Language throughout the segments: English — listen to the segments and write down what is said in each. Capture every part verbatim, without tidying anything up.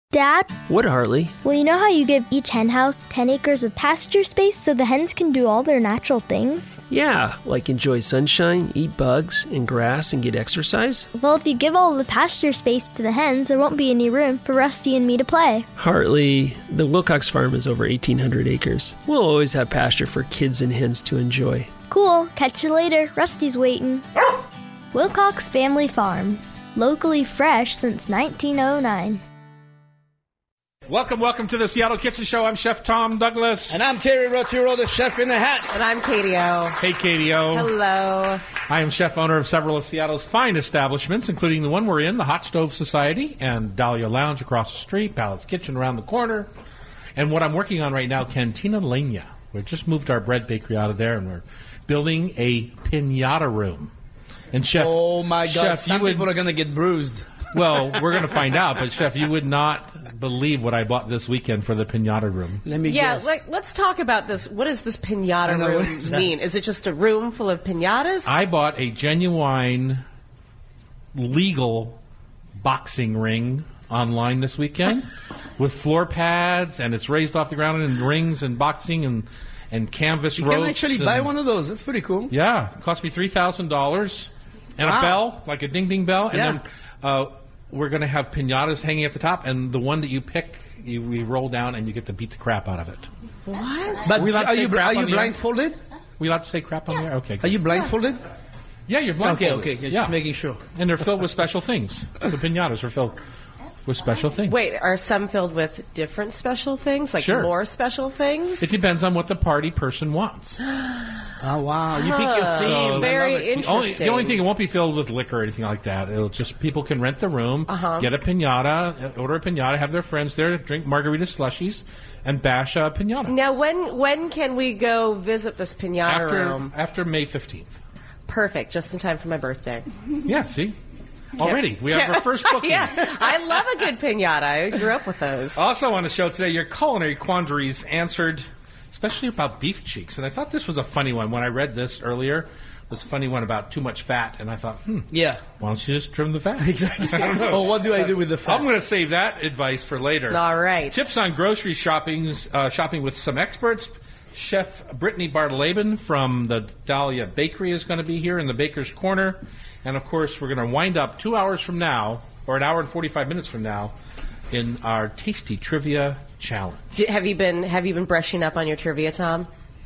Dad? What, Hartley? Well, you know how you give each hen house ten acres of pasture space so the hens can do all their natural things? Yeah, like enjoy sunshine, eat bugs and grass, and get exercise? Well, if you give all the pasture space to the hens, there won't be any room for Rusty and me to play. Hartley, the Wilcox farm is over eighteen hundred acres. We'll always have pasture for kids and hens to enjoy. Cool. Catch you later. Rusty's waiting. Wilcox Family Farms. Locally fresh since nineteen oh nine. Welcome, welcome to the Seattle Kitchen Show. I'm Chef Tom Douglas. And I'm Terry Roturo, the chef in the hat. And I'm Katie O. Hey, Katie O. Hello. I am chef owner of several of Seattle's fine establishments, including the one we're in, the Hot Stove Society, and Dahlia Lounge across the street, Palace Kitchen around the corner. And what I'm working on right now, Cantina Leña. We've just moved our bread bakery out of there, and we're building a piñata room. And Chef, oh my God, Chef, some would, people are going to get bruised. Well, we're going to find out, but Chef, you would not believe what I bought this weekend for the piñata room. Let me yeah, guess. like let's talk about this. What does this piñata know, room is mean? Is it just a room full of piñatas? I bought a genuine, legal boxing ring online this weekend with floor pads, and it's raised off the ground, and rings and boxing and and canvas you ropes. can actually and, buy one of those. That's pretty cool. Yeah, it cost me three thousand dollars. And Wow. a bell, like a ding-ding bell. And Yeah. then uh, we're going to have piñatas hanging at the top, and the one that you pick, you, we roll down, and you get to beat the crap out of it. What? But Are we allowed to are say you, crap are on you the air? blindfolded? We allowed to say crap on the air? Okay, Are good. you blindfolded? Yeah, you're Okay, blindfolded. okay. Just yeah. making sure. And they're filled with special things. The piñatas are filled with special things. Wait, are some filled with different special things? Like Sure. more special things? It depends on what the party person wants. Oh, wow. You pick your Huh. theme. I love Very it. interesting. The only, the only thing, it won't be filled with liquor or anything like that. It'll just, people can rent the room, Uh-huh. get a piñata, order a piñata, have their friends there, drink margarita slushies, and bash a piñata. Now, when when can we go visit this piñata After, room? after May fifteenth. Perfect, just in time for my birthday. Yeah, see? Already. We have our first booking. Yeah, I love a good piñata. I grew up with those. Also on the show today, your culinary quandaries answered, especially about beef cheeks. And I thought this was a funny one. When I read this earlier, it was a funny one about too much fat. And I thought, hmm, Yeah. why don't you just trim the fat? Exactly. I don't know. Oh, what do I do with the fat? I'm going to save that advice for later. All right. Tips on grocery shopping, uh, shopping with some experts. Chef Brittany Bartolabin from the Dahlia Bakery is going to be here in the Baker's Corner. And, of course, we're going to wind up two hours from now, or an hour and forty-five minutes from now, in our Tasty Trivia Challenge. D- have you been Have you been brushing up on your trivia, Tom?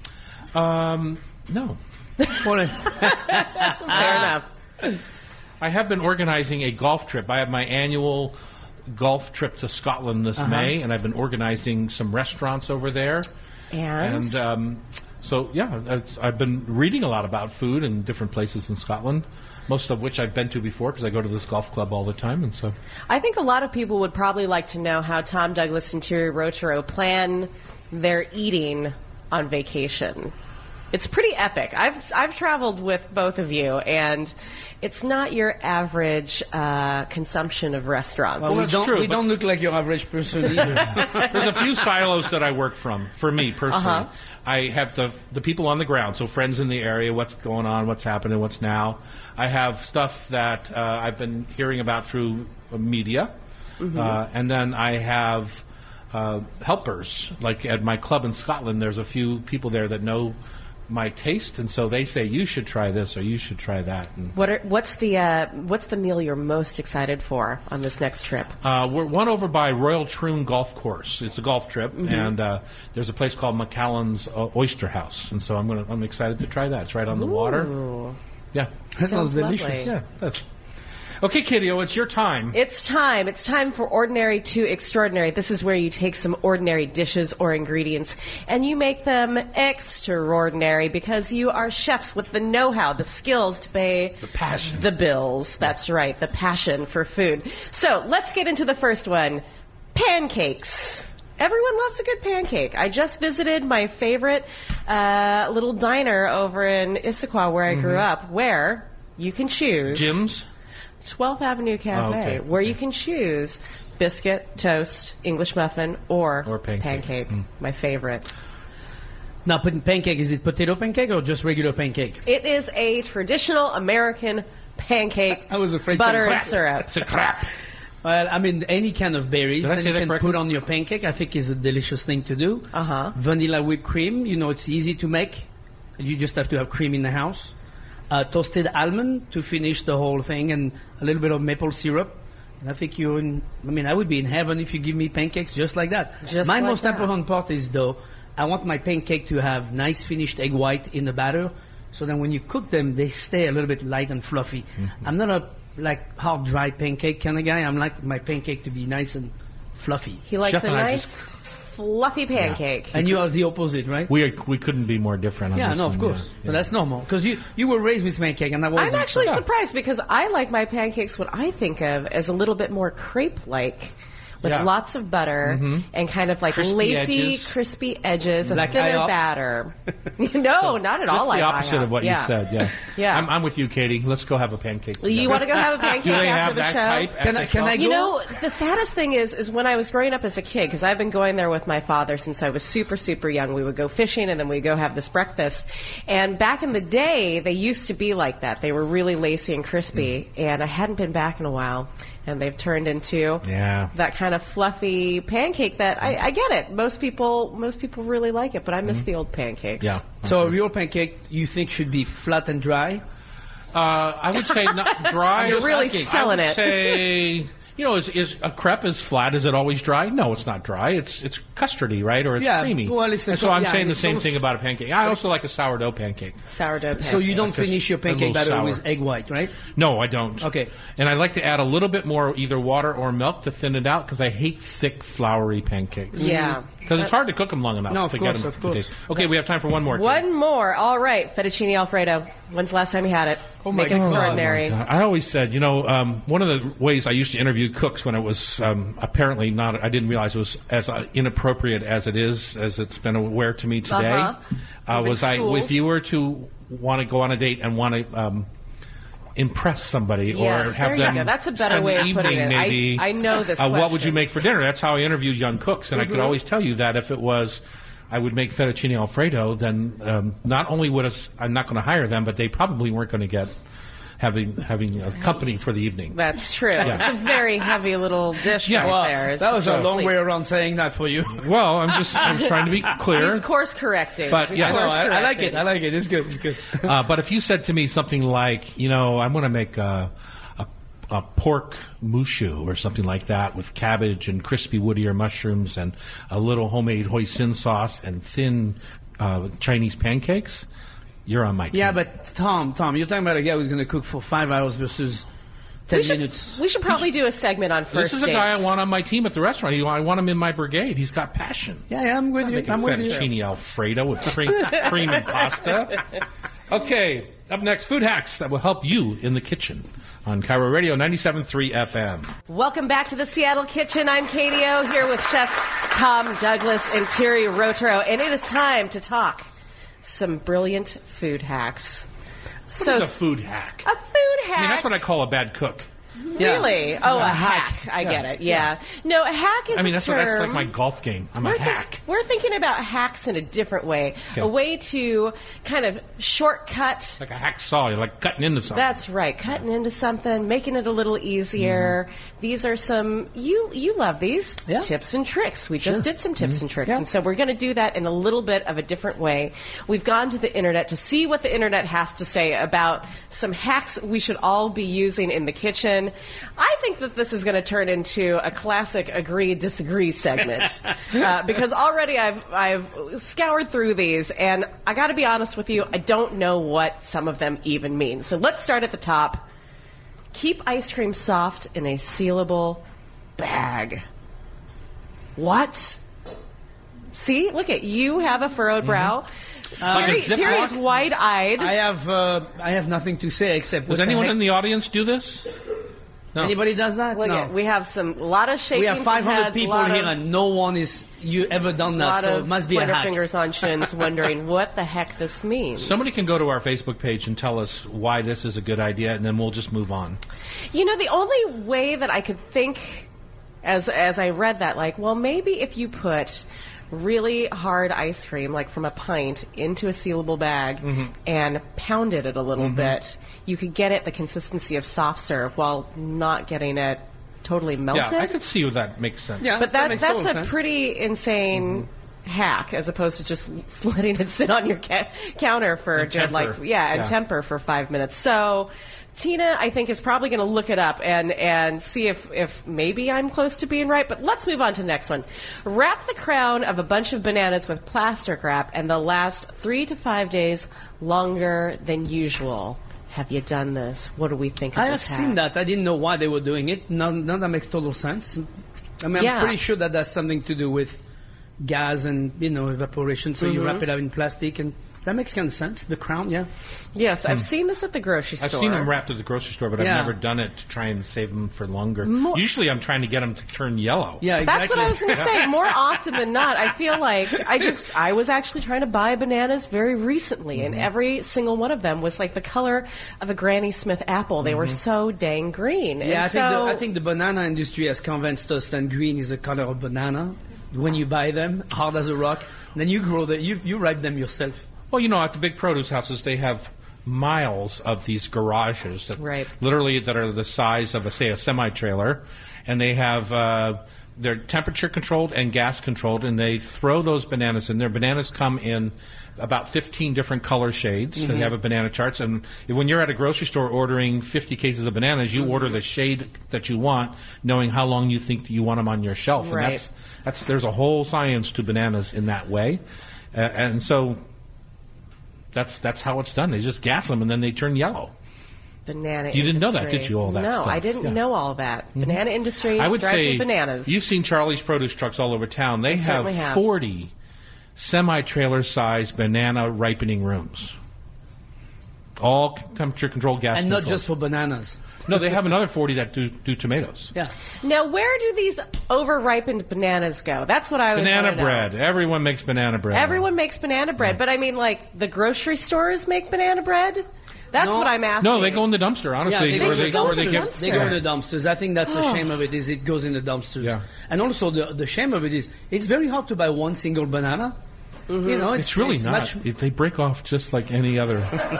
Um, no. Morning. Fair enough. I have been organizing a golf trip. I have my annual golf trip to Scotland this May, and I've been organizing some restaurants over there. And, And um, so, yeah, I've, I've been reading a lot about food in different places in Scotland, most of which I've been to before because I go to this golf club all the time. And so, I think a lot of people would probably like to know how Tom Douglas and Terry Roturo plan their eating on vacation. It's pretty epic. I've I've traveled with both of you, and it's not your average uh, consumption of restaurants. Well, we that's don't, true, we but- don't look like your average person either. there's a few silos that I work from, for me personally. Uh-huh. I have the the people on the ground, so friends in the area, what's going on, what's happening, what's now. I have stuff that uh, I've been hearing about through media, Mm-hmm. uh, and then I have uh, helpers. Like at my club in Scotland, there's a few people there that know my taste, and so they say you should try this or you should try that. And What are, what's the uh, what's the meal you're most excited for on this next trip? Uh, we're one over by Royal Troon Golf Course. It's a golf trip, Mm-hmm. and uh, there's a place called McCallan's uh, Oyster House, and so I'm gonna I'm excited to try that. It's right on the water. Ooh. Yeah, That sounds Sounds delicious. lovely. yeah. That's okay, Kitty-O, it's your time. It's time. It's time for Ordinary to Extraordinary. This is where you take some ordinary dishes or ingredients and you make them extraordinary because you are chefs with the know-how, the skills to pay The passion. the bills. That's right, the passion for food. So let's get into the first one. Pancakes. Everyone loves a good pancake. I just visited my favorite uh, little diner over in Issaquah where I grew up, where you can choose Jim's. twelfth Avenue Cafe, Oh, okay. where you can choose biscuit, toast, English muffin, or, Or pancake. Mm. My favorite. Now, putting pancake, is it potato pancake or just regular pancake? It is a traditional American pancake, I was afraid to butter and crap. syrup. It's a crap. Well, I mean, any kind of berries Did I that say you that can correctly? put on your pancake, I think is a delicious thing to do. Uh-huh. Vanilla whipped cream, you know, it's easy to make. You just have to have cream in the house. Uh, toasted almond to finish the whole thing, and a little bit of maple syrup. And I think you're in, I mean, I would be in heaven if you give me pancakes just like that. Just my like most that. important part is, though, I want my pancake to have nice finished egg white in the batter, so that when you cook them, they stay a little bit light and fluffy. Mm-hmm. I'm not a like hard dry pancake kind of guy. I'm like my pancake to be nice and fluffy. He likes Chef a and I nice, just- fluffy pancake. And you are the opposite, right? We are, we couldn't be more different on Yeah, this no, of one, course. yeah. But Yeah. that's normal. Because you, you were raised with pancake, and I wasn't. I'm actually so- surprised because I like my pancakes, what I think of as a little bit more crepe-like, with Yeah. lots of butter and kind of like Crispy lacy, edges. crispy edges, a Like thinner IHOP? batter. no, not at Just all the like opposite IHOP. of what yeah. you said, yeah. Yeah. I'm, I'm with you, Katie. Let's go have a pancake together. You want to go have a pancake Do they after have the that show? type? at Can the I- can shop? I You go? know, the saddest thing is, is when I was growing up as a kid, because I've been going there with my father since I was super, super young. We would go fishing and then we'd go have this breakfast. And back in the day, they used to be like that. They were really lacy and crispy. And I hadn't been back in a while. And they've turned into Yeah. that kind of fluffy pancake that I, I get it. Most people, most people really like it, but I miss the old pancakes. Yeah. So your pancake, you think should be flat and dry? Uh, I would say not dry. You're Just really asking. selling I would it. say, you know, is, is a crepe as flat? Is it always dry? No, it's not dry. It's it's custardy, right? Or it's Yeah, creamy. well, it's a and so co- I'm yeah, saying the it's same also- thing about a pancake. I also like a sourdough pancake. Sourdough pancake. So you don't Like this- finish your a pancake little batter sour. with egg white, right? No, I don't. Okay. And I like to add a little bit more either water or milk to thin it out because I hate thick, floury pancakes. Yeah. Because it's hard to cook them long enough No, of to course, get them of to course. taste. Okay, we have time for one more. One more. All right. Fettuccine Alfredo. When's the last time you had it? Oh, my Make it God. extraordinary. Oh, my God. I always said, you know, um, one of the ways I used to interview cooks when it was um, apparently not, I didn't realize it was as uh, inappropriate as it is, as it's been aware to me today, Uh-huh. uh, You've was been I, schooled. if you were to want to go on a date and want to um, impress somebody Yes, or have there you them go. That's a better spend way the of putting evening it. I- maybe, I know this uh, what would you question. make for dinner? That's how I interviewed young cooks, and I could always tell you that if it was I would make fettuccine Alfredo, then um, not only would us, I'm not going to hire them, but they probably weren't going to get having having a company for the evening. That's true. It's a very heavy little dish Yeah. right Well, there. That was a long Sleep. way around saying that for you. Well, I'm just I'm just trying to be clear. He's course correcting. But, He's yeah. No, course I, I like correcting. it. I like it. It's good. It's good. Uh, but if you said to me something like, you know, I'm going to make a, a, a pork mushu or something like that with cabbage and crispy woodier mushrooms and a little homemade hoisin sauce and thin uh, Chinese pancakes, you're on my team. Yeah, but Tom, Tom, you're talking about a guy who's going to cook for five hours versus ten We should, minutes. we should probably do a segment on first This is a dates. guy I want on my team at the restaurant. I want him in my brigade. He's got passion. Yeah, yeah, I'm with you. Making I'm with you. fettuccine Alfredo with cream, cream and pasta. Okay, up next, food hacks that will help you in the kitchen on Cairo Radio ninety-seven point three F M. Welcome back to the Seattle Kitchen. I'm Katie O, here with chefs Tom Douglas and Thierry Rotero, and it is time to talk some brilliant food hacks. So, What is a food hack? a food hack. I mean, that's what I call a bad cook. Really? Oh, A a hack. hack. I get it. Yeah. No, a hack is I mean, a that's, term. that's like my golf game. I'm we're a think- hack. we're thinking about hacks in a different way. Okay. A way to kind of shortcut. Like a hacksaw. You're like cutting into something. That's right. Cutting into something, making it a little easier. These are some you you love these Yeah. tips and tricks. We just did some tips and tricks, Yeah. and so we're going to do that in a little bit of a different way. We've gone to the internet to see what the internet has to say about some hacks we should all be using in the kitchen. I think that this is going to turn into a classic agree disagree segment uh, because already I've I've scoured through these, and I got to be honest with you, I don't know what some of them even mean. So let's start at the top. Keep ice cream soft in a sealable bag. What? See, look at you have a furrowed brow. Like a Terry, Ziploc? Terry is wide-eyed. I have uh, I have nothing to say except. Does what the anyone heck- in the audience do this? No. Anybody does that? Look no. at, we have some a lot of shaking. We have five hundred people lot here, of, and no one is you ever done that. lot So of it must be a pointer hack. fingers on chins, wondering what the heck this means. Somebody can go to our Facebook page and tell us why this is a good idea, and then we'll just move on. You know, the only way that I could think, as as I read that, like, well, maybe if you put really hard ice cream, like from a pint, into a sealable bag and pounded it a little bit, you could get it the consistency of soft serve while not getting it totally melted. Yeah, I could see where that makes sense. Yeah, But that, makes that's total a sense. pretty insane hack, as opposed to just letting it sit on your ca- counter for And a good, like, temper. yeah, and Yeah. temper for five minutes. So Tina, I think, is probably going to look it up and, and see if, if maybe I'm close to being right. But let's move on to the next one. Wrap the crown of a bunch of bananas with plastic wrap, and they'll last three to five days longer than usual. Have you done this? What do we think of I have this hack? seen that. I didn't know why they were doing it. Now, now that makes total sense. I mean, Yeah. I'm pretty sure that has something to do with gas and, you know, evaporation. So Mm-hmm. you wrap it up in plastic, and that makes kind of sense. The crown, yeah. Yes, I've seen this at the grocery I've store. seen them wrapped at the grocery store, but Yeah. I've never done it to try and save them for longer. Mo- Usually I'm trying to get them to turn yellow. Yeah, That's exactly. what I was going to say. More often than not, I feel like I just I was actually trying to buy bananas very recently, and every single one of them was like the color of a Granny Smith apple. They were so dang green. Yeah, and I think, the, so, I think the banana industry has convinced us that green is the color of banana. When you buy them, hard as a rock, then you grow them, you, you ripe them yourself. Well, you know, at the big produce houses, they have miles of these garages that Right. literally that are the size of, a, say, a semi-trailer, and they have uh, they're temperature controlled and gas controlled, and they throw those bananas in there. Bananas come in about fifteen different color shades. So you have a banana charts, and when you're at a grocery store ordering fifty cases of bananas, you order the shade that you want, knowing how long you think you want them on your shelf. Right. And that's that's there's a whole science to bananas in that way, uh, and so. That's that's how it's done. They just gas them and then they turn yellow. banana You didn't know that, industry. did you, all that No, stuff? I didn't Yeah. know all of that. Banana industry I would drives say me bananas. you've seen Charlie's produce trucks all over town. They I have, certainly have. forty semi-trailer size banana ripening rooms, all temperature controlled, gas And not controlled. just for bananas. No, they have another forty that do, do tomatoes. Yeah. Now, where do these over-ripened bananas go? That's what I was Banana bread. Everyone makes banana bread. Everyone makes banana bread, but I mean, like, the grocery stores make banana bread? That's No. what I'm asking. No, they go in the dumpster. Honestly, Yeah, they or just they, go or to they the give- dumpster. They go in the dumpsters. I think that's the Oh. shame of it, is it goes in the dumpsters. Yeah. And also the the shame of it is it's very hard to buy one single banana. You know, it's, It's really it's not. much. It- they break off just like any other.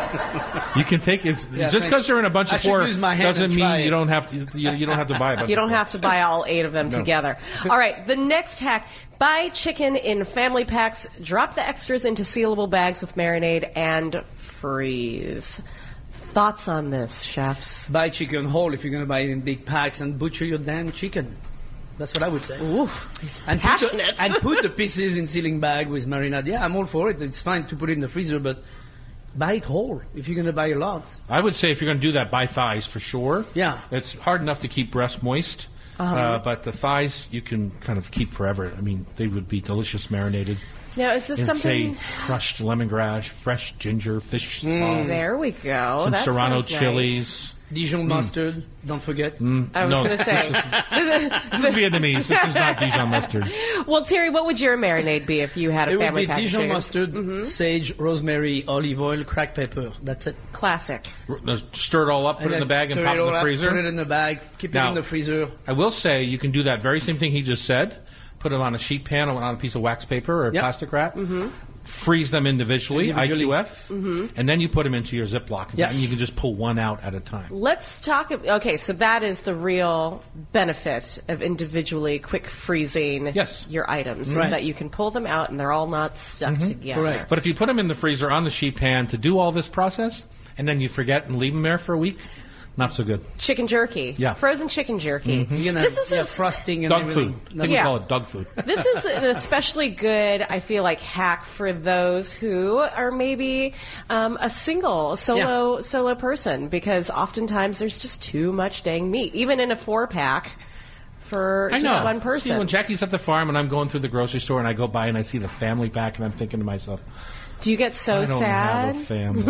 You can take it Yeah, just thanks. because they're in a bunch I of should four use my hand doesn't and mean try you it. don't have to. You, you don't have to buy a bunch. You don't of four. have to buy all eight of them No. together. All right, the next hack: buy chicken in family packs, drop the extras into sealable bags with marinade, and freeze. Thoughts on this, chefs? Buy chicken whole if you're going to buy it in big packs, and butcher your damn chicken. That's what I would say. Oof, he's And put, the, passionate. and put the pieces in sealing bag with marinade. Yeah, I'm all for it. It's fine to put it in the freezer, but buy it whole if you're going to buy a lot. I would say if you're going to do that, buy thighs for sure. Yeah. It's hard enough to keep breast moist, Uh-huh. uh, but the thighs you can kind of keep forever. I mean, they would be delicious marinated. Now, is this in, something? say, crushed lemongrass, fresh ginger, fish sauce, There we go. some That serrano sounds nice. chilies. Dijon mustard, don't forget. I was No, going to say. This is Vietnamese. This is not Dijon mustard. Well, Terry, what would your marinade be if you had a It would family be pack of Dijon chicken? mustard, sage, rosemary, olive oil, cracked pepper. That's it. Classic. R- Stir it all up, put it in the then bag, and stir pop it in all the up, freezer. Put it in the bag, keep Now- it in the freezer. I will say you can do that very same thing he just said. Put them on a sheet pan or on a piece of wax paper or Yep. plastic wrap. Freeze them individually, Individually. I Q F, and then you put them into your Ziploc. Yeah. And you can just pull one out at a time. Let's talk. ab- Okay, so that is the real benefit of individually quick freezing Yes. your items, is Right. that you can pull them out and they're all not stuck together. Correct. But if you put them in the freezer on the sheet pan to do all this process, and then you forget and leave them there for a week, not so good. Chicken jerky. Yeah. Frozen chicken jerky. You're gonna This is yeah, a- frosting and Dog everything. food. I think That's- we Yeah. call it dog food. This is an especially good, I feel like, hack for those who are maybe um, a single, solo, solo person, because oftentimes there's just too much dang meat, even in a four pack for I just know. one person. See, when Jackie's at the farm and I'm going through the grocery store and I go by and I see the family pack and I'm thinking to myself, Do you get so I don't sad? have a family.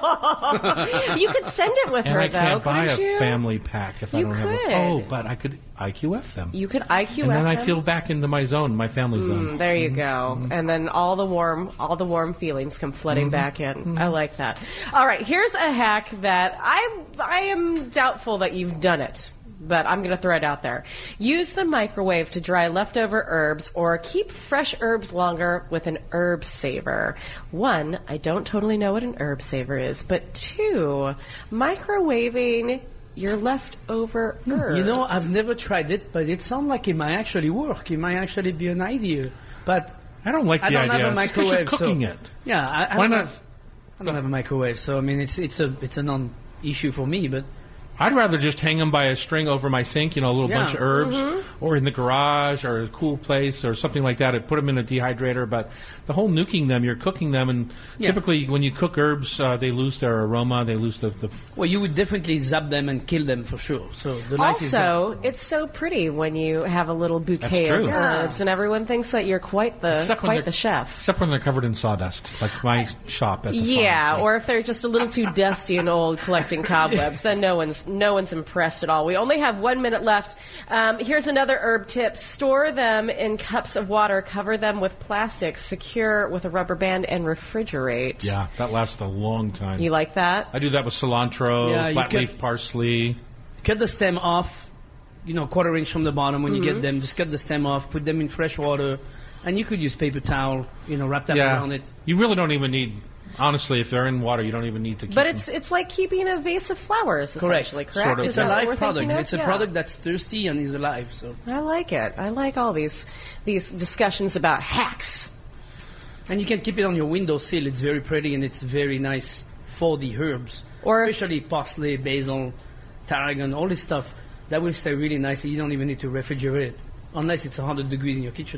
You could send it with and her, I can't though, buy couldn't a you? family pack if I You don't have could. a... Oh, but I could I Q F them. You could I Q F and then I them? feel back into my zone, my family zone. Mm, there you go. And then all the warm, all the warm feelings come flooding back in. I like that. All right, here's a hack that I I am doubtful that you've done it, but I'm going to throw it out there. Use the microwave to dry leftover herbs, or keep fresh herbs longer with an herb saver. One, I don't totally know what an herb saver is, but two, microwaving your leftover herbs. You know, I've never tried it, but it sounds like it might actually work. It might actually be an idea. But I don't like the I don't idea. have a Just 'cause microwave. you're cooking so, it. Yeah, I, I Why don't not? have. I don't have a microwave, so I mean, it's it's a it's a non-issue for me. But I'd rather just hang them by a string over my sink, you know, a little Yeah. bunch of herbs, Mm-hmm. or in the garage, or a cool place, or something like that. I'd put them in a dehydrator. But the whole nuking them, you're cooking them, and Yeah. typically when you cook herbs, uh, they lose their aroma, they lose the. the well, you would definitely zap them and kill them for sure. So the life is gone. Also, it's so pretty when you have a little bouquet That's true. of herbs, and everyone thinks that you're quite the Except when quite they're- the chef. Except when they're covered in sawdust, like my shop at the Yeah, farm. or if they're just a little too dusty and old collecting cobwebs, then no one's no one's impressed at all. We only have one minute left. Um, here's another herb tip: store them in cups of water, cover them with plastic, secure with a rubber band, and refrigerate. Yeah, that lasts a long time. You like that? I do that with cilantro, Yeah, you flat could- leaf parsley. Cut the stem off, you know, quarter inch from the bottom when Mm-hmm. you get them. Just cut the stem off, put them in fresh water, and you could use paper towel, you know, wrap that Yeah, around it. you really don't even need. Honestly, if they're in water, you don't even need to keep But them. it's it's like keeping a vase of flowers, Correct. essentially. Correct. Sort of, Is It's a that what live we're product. thinking of? It's a Yeah. product that's thirsty and is alive. So, I like it. I like all these these discussions about hacks. and you can keep it on your windowsill. It's very pretty and it's very nice for the herbs, Or if- especially parsley, basil, tarragon, all this stuff. That will stay really nicely. You don't even need to refrigerate it, unless it's one hundred degrees in your kitchen.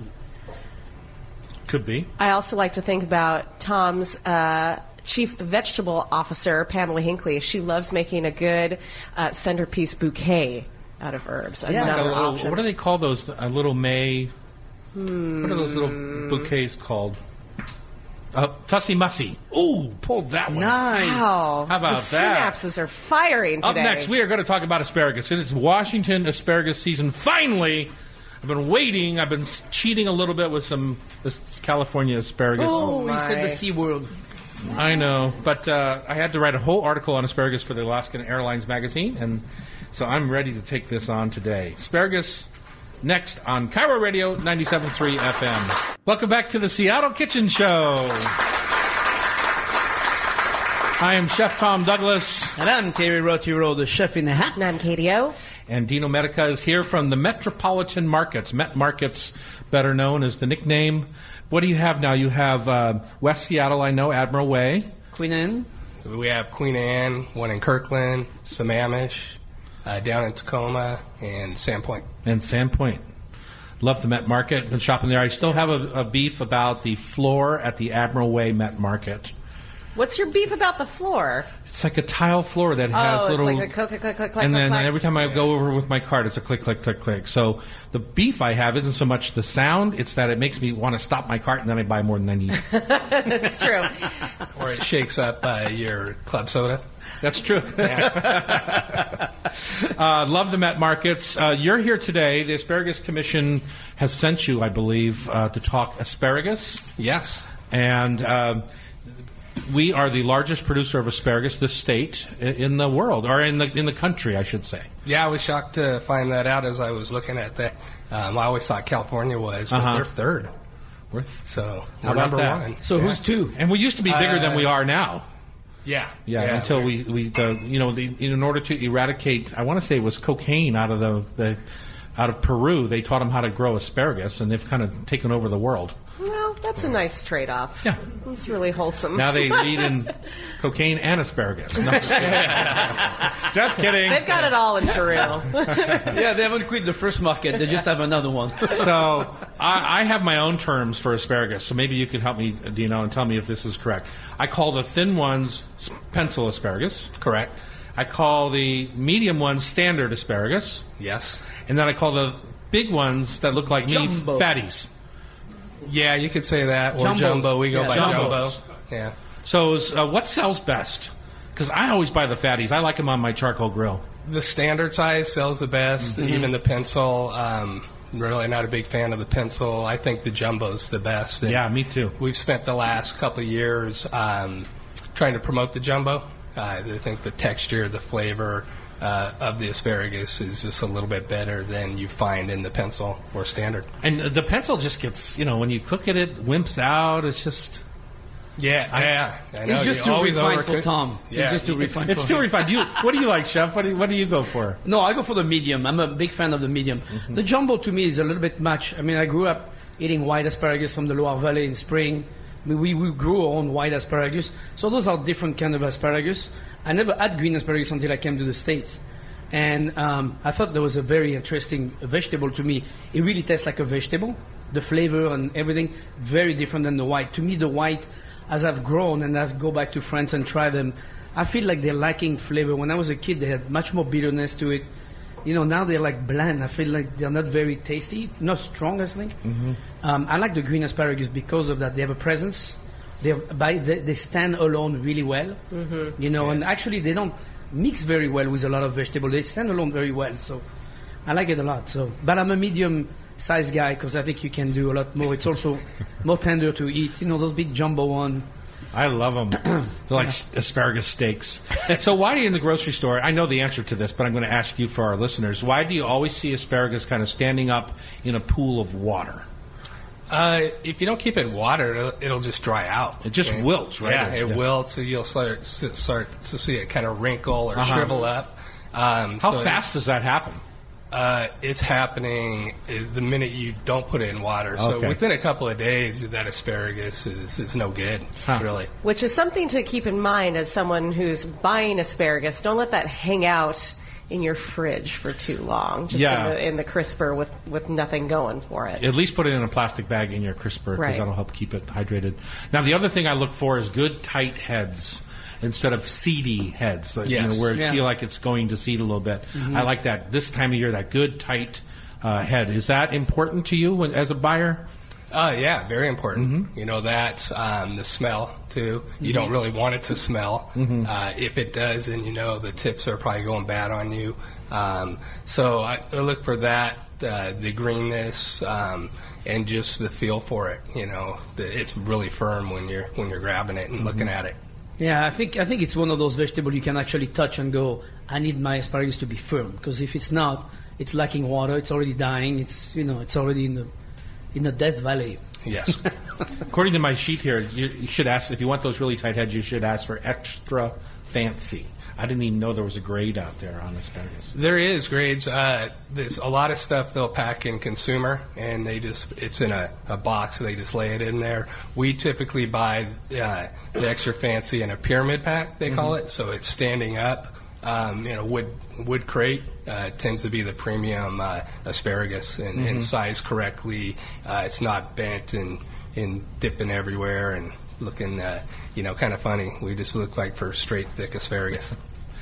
Could be. I also like to think about Tom's uh, chief vegetable officer, Pamela Hinckley. She loves making a good uh, centerpiece bouquet out of herbs. Like Another a little, option. what do they call those? A little May. What are those little Hmm. bouquets called? Uh, Tussie Mussy. Ooh, pulled that one. Nice. Wow. How about the that? synapses are firing Up today. next, we are going to talk about asparagus. It is Washington asparagus season. Finally, I've been waiting. I've been s- cheating a little bit with some this California asparagus. Oh, we said my. the C word. I know, but uh, I had to write a whole article on asparagus for the Alaskan Airlines magazine, and so I'm ready to take this on today. Asparagus next on Cairo Radio ninety-seven point three F M. Welcome back to the Seattle Kitchen Show. I am Chef Tom Douglas, And I'm Terry Rotiro, the chef in the hat. And I'm Katie O. and Dino Medica is here from the Metropolitan Markets. Met Markets, better known as the nickname. What do you have now? You have uh, West Seattle, I know, Admiral Way. Queen Anne. We have Queen Anne, one in Kirkland, Sammamish, uh, down in Tacoma, and Sandpoint. And Sandpoint. Love the Met Market. Been shopping there. I still have a, a beef about the floor at the Admiral Way Met Market. What's your beef about the floor? It's like a tile floor that has oh, little. it's like a click, click, click, click, click, and then click. every time I go over with my cart, it's a click, click, click, click. So the beef I have isn't so much the sound; it's that it makes me want to stop my cart and then I buy more than I need. It's true. Or it shakes up uh, your club soda. That's true. uh, love the Met Markets. Uh, you're here today. The Asparagus Commission has sent you, I believe, uh, to talk asparagus. Yes. And uh, we are the largest producer of asparagus, this state, i- in the world, or in the in the country, I should say. Yeah, I was shocked to find that out as I was looking at that. Um, I always thought California was, but Uh-huh. they're third. We're th- So How we're about number that? one. So Yeah. who's two? and we used to be bigger than Uh, we are now. Yeah. Yeah, until we, we the, you know, the, in order to eradicate, I want to say it was cocaine out of the, the out of Peru, they taught them how to grow asparagus, and they've kind of taken over the world. Well, that's a nice trade-off. Yeah. It's really wholesome. Now they eat in cocaine and asparagus. No, just kidding. Just kidding. They've got it all in Peru. Yeah, they haven't quit the first market. They just have another one. So I, I have my own terms for asparagus. So maybe you could help me, Dino, and tell me if this is correct. I call the thin ones s- pencil asparagus. Correct. I call the medium ones standard asparagus. Yes. And then I call the big ones that look like me Jumbo. fatties. Yeah, you could say that. Or Jumbos. jumbo. We go Yeah, by jumbos. jumbo. Yeah. So is, uh, what sells best? Because I always buy the fatties. I like them on my charcoal grill. The standard size sells the best. Mm-hmm. Even the pencil. Um, really not a big fan of the pencil. I think the jumbo's the best. And Yeah, me too. We've spent the last couple of years um, trying to promote the jumbo. Uh, I think the texture, the flavor uh, of the asparagus is just a little bit better than you find in the pencil or standard. And the pencil just gets, you know, when you cook it, it wimps out. It's just, Yeah, yeah. I know. It's just You too always refined for overcook. Tom. Yeah. It's just too refined It's for too him. refined. Do you, what do you like, Chef? What do you, what do you go for? No, I go for the medium. I'm a big fan of the medium. Mm-hmm. The jumbo to me is a little bit much. I mean, I grew up eating white asparagus from the Loire Valley in spring. I mean, we, we grew our own white asparagus. So those are different kind of asparagus. I never had green asparagus until I came to the States. And um, I thought that was a very interesting vegetable to me. It really tastes like a vegetable. The flavor and everything, very different than the white. To me, the white, as I've grown and I've go back to France and try them, I feel like they're lacking flavor. When I was a kid, they had much more bitterness to it. You know, now they're like bland. I feel like they're not very tasty, not strong, I think. Mm-hmm. Um, I like the green asparagus because of that. They have a presence. They by they, they stand alone really well. Mm-hmm. You know, yes. And actually they don't mix very well with a lot of vegetables. They stand alone very well. So I like it a lot. So, but I'm a medium size guy because I think you can do a lot more. It's also more tender to eat. You know, those big jumbo one. I love them. They're like yeah. asparagus steaks. So why do you in the grocery store, I know the answer to this, but I'm going to ask you for our listeners, why do you always see asparagus kind of standing up in a pool of water? Uh, if you don't keep it in water, it'll, it'll just dry out. It just and, wilts, right? Yeah, it yeah. wilts, so you'll start, start to see it kind of wrinkle or uh-huh. shrivel up. Um, How so fast it, does that happen? Uh, it's happening the minute you don't put it in water. So okay. within a couple of days, that asparagus is, is no good, huh. really. Which is something to keep in mind as someone who's buying asparagus. Don't let that hang out in your fridge for too long, just yeah. in, the, in the crisper with, with nothing going for it. At least put it in a plastic bag in your crisper because right. that'll help keep it hydrated. Now, the other thing I look for is good, tight heads instead of seedy heads, like, yes. you know, where yeah. you feel like it's going to seed a little bit. Mm-hmm. I like that. This time of year, that good, tight uh, head. Is that important to you when, as a buyer? Uh, yeah, very important. Mm-hmm. You know that, um, the smell, too. You Mm-hmm. don't really want it to smell. Mm-hmm. Uh, if it does, then you know the tips are probably going bad on you. Um, so I, I look for that, uh, the greenness, um, and just the feel for it. You know, the, it's really firm when you're when you're grabbing it and Mm-hmm. looking at it. Yeah, I think I think it's one of those vegetables you can actually touch and go, I need my asparagus to be firm, because if it's not, it's lacking water, it's already dying, it's you know, it's already in the in the death valley. Yes. According to my sheet here, you, you should ask, if you want those really tight heads, you should ask for extra fancy. I didn't even know there was a grade out there on asparagus. There is grades. Uh, there's a lot of stuff they'll pack in consumer, and they just it's in a, a box. So they just lay it in there. We typically buy uh, the extra fancy in a pyramid pack. They call mm-hmm. it. So it's standing up. Um, in a wood wood crate. Uh, it tends to be the premium uh, asparagus, and, mm-hmm. and sized correctly. Uh, it's not bent and and dipping everywhere and looking, uh, you know, kind of funny. We just look like for straight, thick asparagus.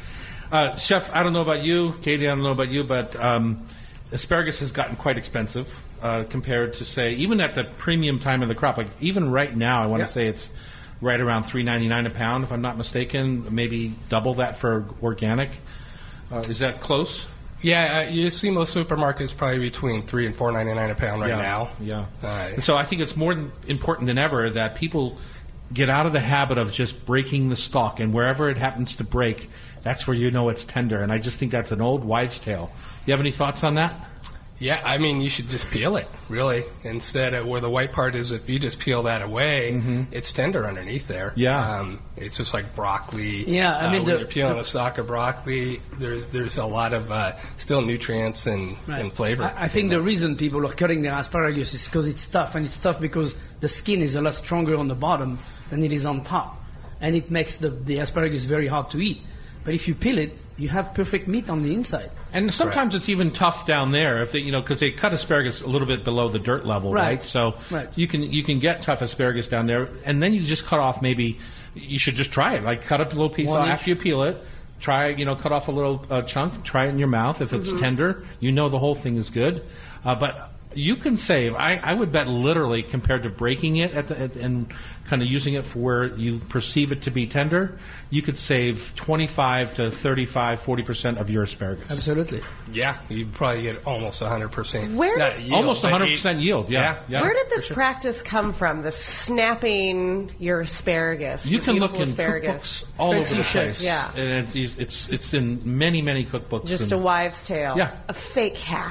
Uh, Chef, I don't know about you. Katie, I don't know about you, but um, asparagus has gotten quite expensive uh, compared to, say, even at the premium time of the crop. Like, even right now, I want to yeah. say it's right around three ninety-nine a pound, if I'm not mistaken. Maybe double that for organic. Uh, is that close? Yeah, uh, you see most supermarkets probably between three and four ninety nine a pound right yeah, now. Yeah. Uh, and so I think it's more important than ever that people get out of the habit of just breaking the stalk, and wherever it happens to break, that's where you know it's tender. And I just think that's an old wives' tale. You have any thoughts on that? Yeah, I mean, you should just peel it, really. Instead of where the white part is, if you just peel that away, mm-hmm. it's tender underneath there. Yeah. Um, it's just like broccoli. Yeah, I uh, mean, when the, you're peeling the, a stalk of broccoli, there's there's a lot of uh, still nutrients and, right. and flavor. I, I think the reason people are cutting their asparagus is because it's tough, and it's tough because the skin is a lot stronger on the bottom than it is on top, and it makes the, the asparagus very hard to eat. But if you peel it, you have perfect meat on the inside. And sometimes right. it's even tough down there, if they, you know, because they cut asparagus a little bit below the dirt level, right? Right. So right. you can you can get tough asparagus down there, and then you just cut off. Maybe you should just try it, like cut up a little piece off after you peel it. Try, you know, cut off a little uh, chunk. Try it in your mouth. If it's mm-hmm. tender, you know the whole thing is good. Uh, but you can save. I, I would bet literally compared to breaking it at the, at, and kind of using it for where you perceive it to be tender, you could save twenty-five to thirty-five, forty percent of your asparagus. Absolutely. Yeah, you'd probably get almost one hundred percent. Where Not yield, almost but one hundred percent yield, yeah. yeah. yeah. Where did this sure. practice come from, the snapping your asparagus? You your can look in asparagus. cookbooks all Fancy over the chefs. place. Yeah. And it's, it's, it's in many, many cookbooks. Just and, a wives' tale. Yeah. A fake hack.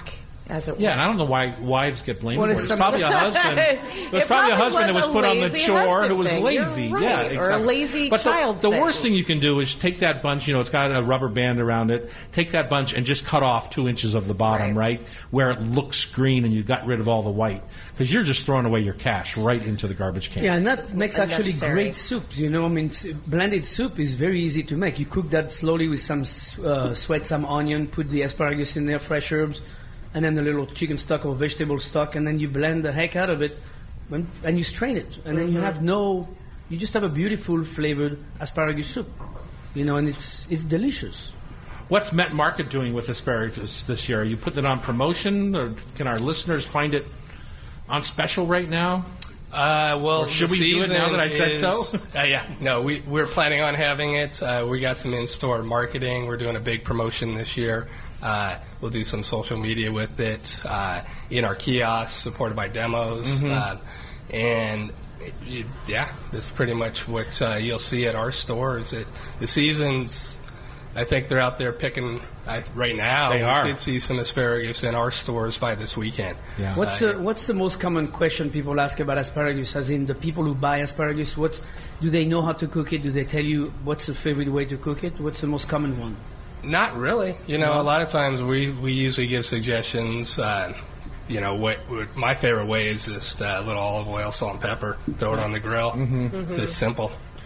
As it Yeah, were. and I don't know why wives get blamed Well, for it. it's It's some- probably a husband. It was It probably a probably husband that was was a put on the lazy chore husband who was thing. You're lazy. right. Yeah, Or a exactly. lazy but child the, the thing. worst thing you can do is take that bunch. You know, it's got a rubber band around it. Take that bunch and just cut off two inches of the bottom, Right. right, where it looks green, and you got rid of all the white, because you're just throwing away your cash right into the garbage can. Yeah, and that makes actually unnecessary. great soups. You know, I mean, s- blended soup is very easy to make. You cook that slowly with some s- uh, sweat, some onion, put the asparagus in there, fresh herbs, and then a little chicken stock or vegetable stock, and then you blend the heck out of it, and, and you strain it, and then you have no, you just have a beautiful flavored asparagus soup. You know, and it's it's delicious. What's Met Market doing with asparagus this year? Are you putting it on promotion, or can our listeners find it on special right now? Uh, well, Or should the we do it now season that I said is- so? Uh, yeah, no, we, we're planning on having it. Uh, we got some in-store marketing. We're doing a big promotion this year. Uh, we'll do some social media with it uh, in our kiosks, supported by demos. Mm-hmm. Uh, and, it, it- yeah, that's pretty much what uh, you'll see at our stores. It, the season's, I think they're out there picking, I, right now, They are. we could see some asparagus in our stores by this weekend. Yeah. What's Uh, the what's the most common question people ask about asparagus? As in the people who buy asparagus, what's do they know how to cook it? Do they tell you what's the favorite way to cook it? What's the most common one? Not really. You know, a lot of times we, we usually give suggestions. Uh, you know, what, what my favorite way is just uh, a little olive oil, salt, and pepper. Throw it on the grill. Mm-hmm. It's just simple.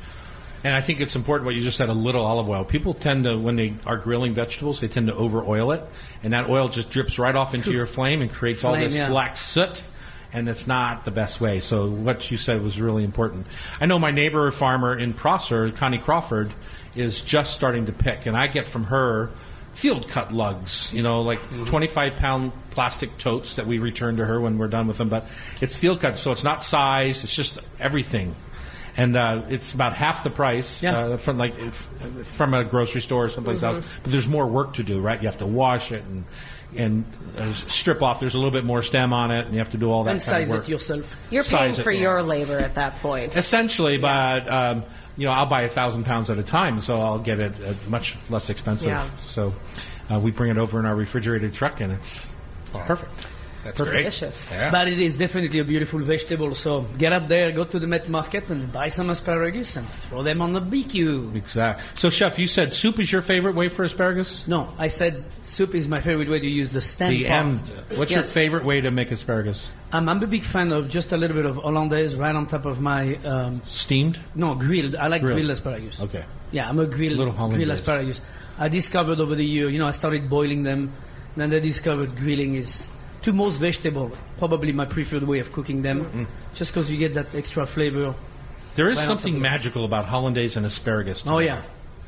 And I think it's important what you just said, a little olive oil. People tend to, when they are grilling vegetables, they tend to over oil it, and that oil just drips right off into your flame and creates all Flame, this yeah. black soot, and it's not the best way. So what you said was really important. I know my neighbor farmer in Prosser, Connie Crawford, is just starting to pick, and I get from her field cut lugs, you know, like twenty-five pound plastic totes that we return to her when we're done with them, but it's field cut, so it's not size, it's just everything. And uh, it's about half the price Yeah. uh, from like if, from a grocery store or someplace else. But there's more work to do, right? You have to wash it and and uh, strip off. There's a little bit more stem on it, and you have to do all that And kind size of work. it yourself. You're paying Size it, for yeah. your labor at that point. Essentially, but um, you know, I'll buy a thousand pounds at a time, so I'll get it at much less expensive. Yeah. So uh, we bring it over in our refrigerated truck, and it's perfect. That's Perfect. great. Delicious. Yeah. But it is definitely a beautiful vegetable. So get up there, go to the Met Market, and buy some asparagus and throw them on the B Q. Exactly. So, Chef, you said soup is your favorite way for asparagus? No, I said soup is my favorite way to use the stem The part. end. What's your Yes. favorite way to make asparagus? Um, I'm a big fan of just a little bit of hollandaise right on top of my um, Steamed? no grilled. I like Grilled. grilled asparagus. Okay. Yeah, I'm a grilled, Little hollandaise. grilled asparagus. I discovered over the year, you know, I started boiling them, then I discovered grilling is, to most vegetable, probably my preferred way of cooking them, Mm-hmm. just because you get that extra flavor. There is Right on something top of it. magical about hollandaise and asparagus. to Oh, me. yeah.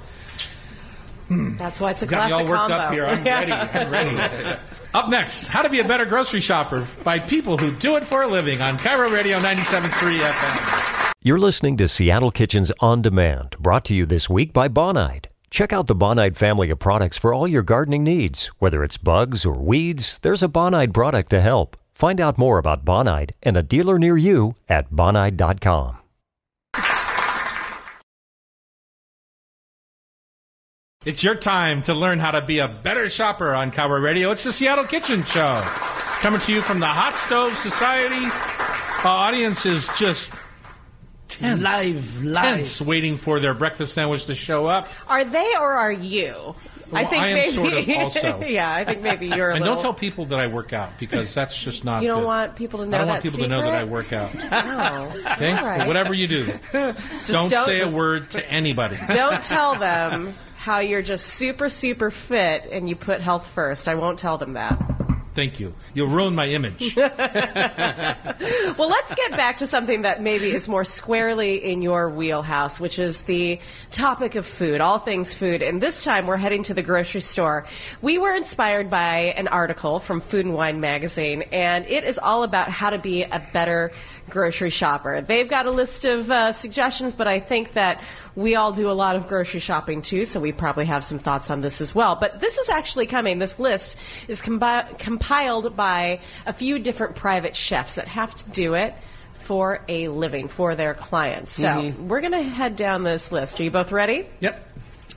That's why it's a Got me classic all worked combo. up here. I'm ready. I'm ready. Up next, how to be a better grocery shopper by people who do it for a living on Cairo Radio ninety-seven point three F M. You're listening to Seattle Kitchens On Demand, brought to you this week by Bonide. Check out the Bonide family of products for all your gardening needs. Whether it's bugs or weeds, there's a Bonide product to help. Find out more about Bonide and a dealer near you at bonide dot com. It's your time to learn how to be a better shopper on Cowboy Radio. It's the Seattle Kitchen Show. Coming to you from the Hot Stove Society. Our audience is just tense. Live, live. Tense, waiting for their breakfast sandwich to show up. Are they or are you? I Well, think I am maybe sort of also. yeah, I think maybe you're a And little. don't tell people that I work out, because that's just not You don't good. want people to know I don't that want people secret? to know that I work out. No. Okay? All right. But whatever you do, don't, don't- say a word to anybody. Don't tell them how you're just super, super fit and you put health first. I won't tell them that. Thank you. You'll ruin my image. Well, let's get back to something that maybe is more squarely in your wheelhouse, which is the topic of food, all things food. And this time we're heading to the grocery store. We were inspired by an article from Food and Wine magazine, and it is all about how to be a better grocery shopper. They've got a list of uh, suggestions, but I think that we all do a lot of grocery shopping too, so we probably have some thoughts on this as well. But this is actually coming. This list is combi- compiled by a few different private chefs that have to do it for a living, for their clients. So we're going to head down this list. Are you both ready? Yep.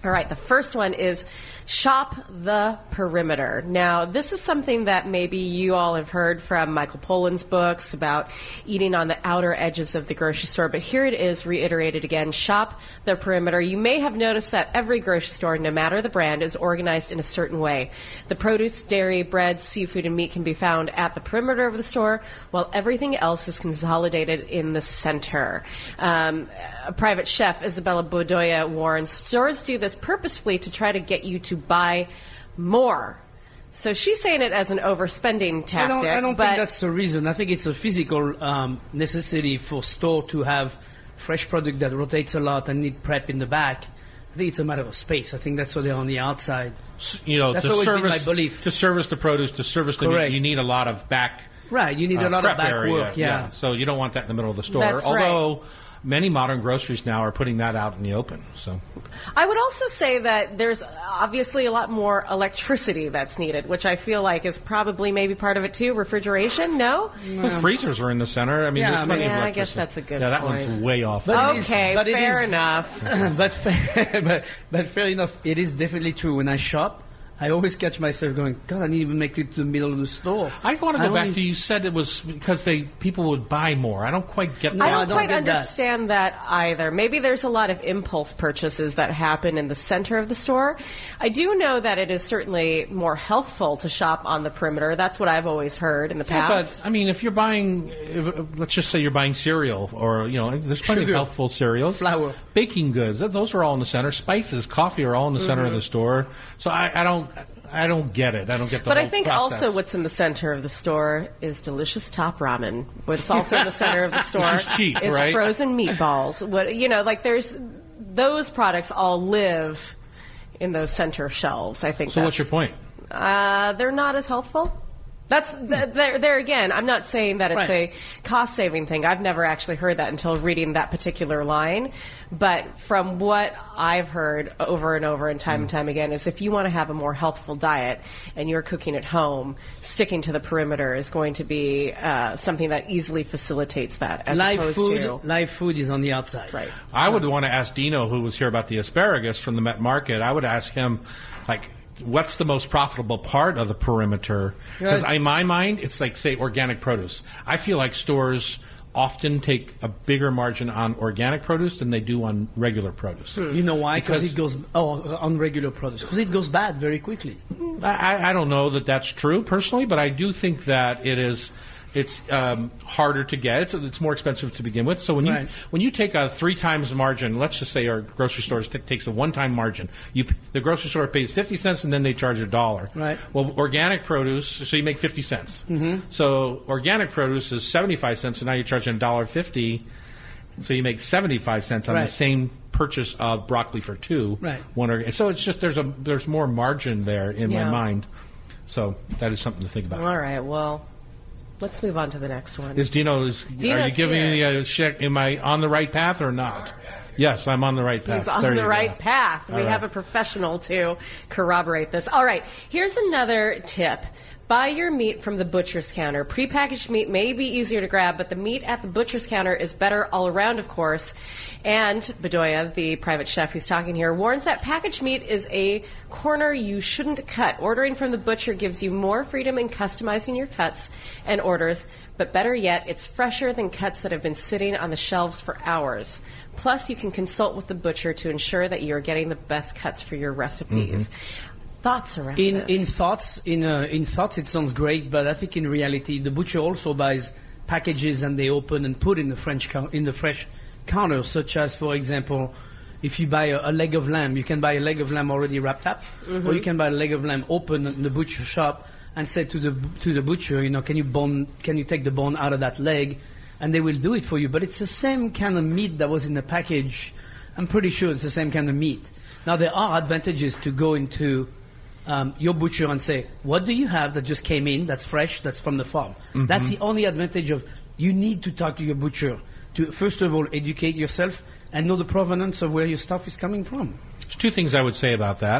All right, the first one is shop the perimeter. Now, this is something that maybe you all have heard from Michael Pollan's books about eating on the outer edges of the grocery store, but here it is reiterated again, shop the perimeter. You may have noticed that every grocery store, no matter the brand, is organized in a certain way. The produce, dairy, bread, seafood, and meat can be found at the perimeter of the store, while everything else is consolidated in the center. Um, a private chef, Isabella Bedoya, warns stores do this purposefully to try to get you to buy more. So she's saying it as an overspending tactic. I don't, I don't but think that's the reason. I think it's a physical um, necessity for store to have fresh product that rotates a lot and need prep in the back. I think it's a matter of space. I think that's why they're on the outside. You know, that's to always been my service, belief. to service the produce, to service the meat, you need a lot of back. Right, you need uh, a lot prep of back area. work. Yeah. yeah, so you don't want that in the middle of the store. That's right. Although many modern groceries now are putting that out in the open. So I would also say that there's obviously a lot more electricity that's needed, which I feel like is probably maybe part of it too. Refrigeration, no? well, freezers are in the center. I mean, Yeah, there's I plenty mean, of yeah, I electricity. guess that's a good Yeah, that point. one's way off. But it is- Okay, but it fair is- enough. but, fair, but but fair enough, it is definitely true. When I shop, I always catch myself going, God, I need to make it to the middle of the store. I want to go I back only- to you said it was because they people would buy more. I don't quite get No, I that. don't, I don't quite get that. understand that. either. Maybe there's a lot of impulse purchases that happen in the center of the store. I do know that it is certainly more healthful to shop on the perimeter. That's what I've always heard in the Yeah, past. but I mean, if you're buying, if, let's just say you're buying cereal, or you know, there's plenty Sugar. of healthful cereals, Flour. baking goods. th- Those are all in the center. Spices, coffee are all in the center of the store. So I, I don't, I don't get it. I don't get the But whole I think process. also what's in the center of the store is delicious top ramen. What's also in the center of the store Which is cheap, is right? frozen meatballs. What you know, like there's those products all live in those center shelves. I think. So that's, what's your point? Uh, they're not as healthful. That's th- there. There again, I'm not saying that it's Right. a cost-saving thing. I've never actually heard that until reading that particular line. But from what I've heard over and over and time and time again is if you want to have a more healthful diet and you're cooking at home, sticking to the perimeter is going to be uh, something that easily facilitates that as Live opposed food, to live food is on the outside. right. I would want to ask Dino, who was here about the asparagus from the Met Market. I would ask him, like, what's the most profitable part of the perimeter? Because Right. in my mind, it's like, say, organic produce. I feel like stores often take a bigger margin on organic produce than they do on regular produce. You know why? Because- Because it goes oh on regular produce. Because it goes bad very quickly. I, I don't know that that's true personally, but I do think that it is. It's um, harder to get. It's, it's more expensive to begin with. So when you Right. when you take a three times margin, let's just say our grocery store t- takes a one time margin. You p- the grocery store pays fifty cents and then they charge a dollar. Right. Well, organic produce, so you make fifty cents. Mm-hmm. So organic produce is seventy five cents, and now you're charging a dollar fifty. So you make seventy five cents on Right. the same purchase of broccoli for two. Right. One organ- so it's just there's a there's more margin there in Yeah. my mind. So that is something to think about. All right. Well, let's move on to the next one. Is Dino? Is, are you Dino's giving here. me a check? Am I on the right path or not? Yes, I'm on the right path. He's on There the you right go. path. We All have right. a professional to corroborate this. All right, here's another tip. Buy your meat from the butcher's counter. Prepackaged meat may be easier to grab, but the meat at the butcher's counter is better all around, of course. And Bedoya, the private chef who's talking here, warns that packaged meat is a corner you shouldn't cut. Ordering from the butcher gives you more freedom in customizing your cuts and orders, but better yet, it's fresher than cuts that have been sitting on the shelves for hours. Plus, you can consult with the butcher to ensure that you're getting the best cuts for your recipes. Thoughts around In this? in thoughts, in uh, in thoughts, it sounds great, but I think in reality, the butcher also buys packages and they open and put in the French cou- in the fresh counter, such as, for example, if you buy a, a leg of lamb, you can buy a leg of lamb already wrapped up, or you can buy a leg of lamb open in the butcher shop and say to the to the butcher, you know, can you bone, can you take the bone out of that leg, and they will do it for you. But it's the same kind of meat that was in the package. I'm pretty sure it's the same kind of meat. Now there are advantages to go into um, your butcher and say, what do you have that just came in, that's fresh, that's from the farm? That's the only advantage of, you need to talk to your butcher to, first of all, educate yourself and know the provenance of where your stuff is coming from. There's two things I would say about that.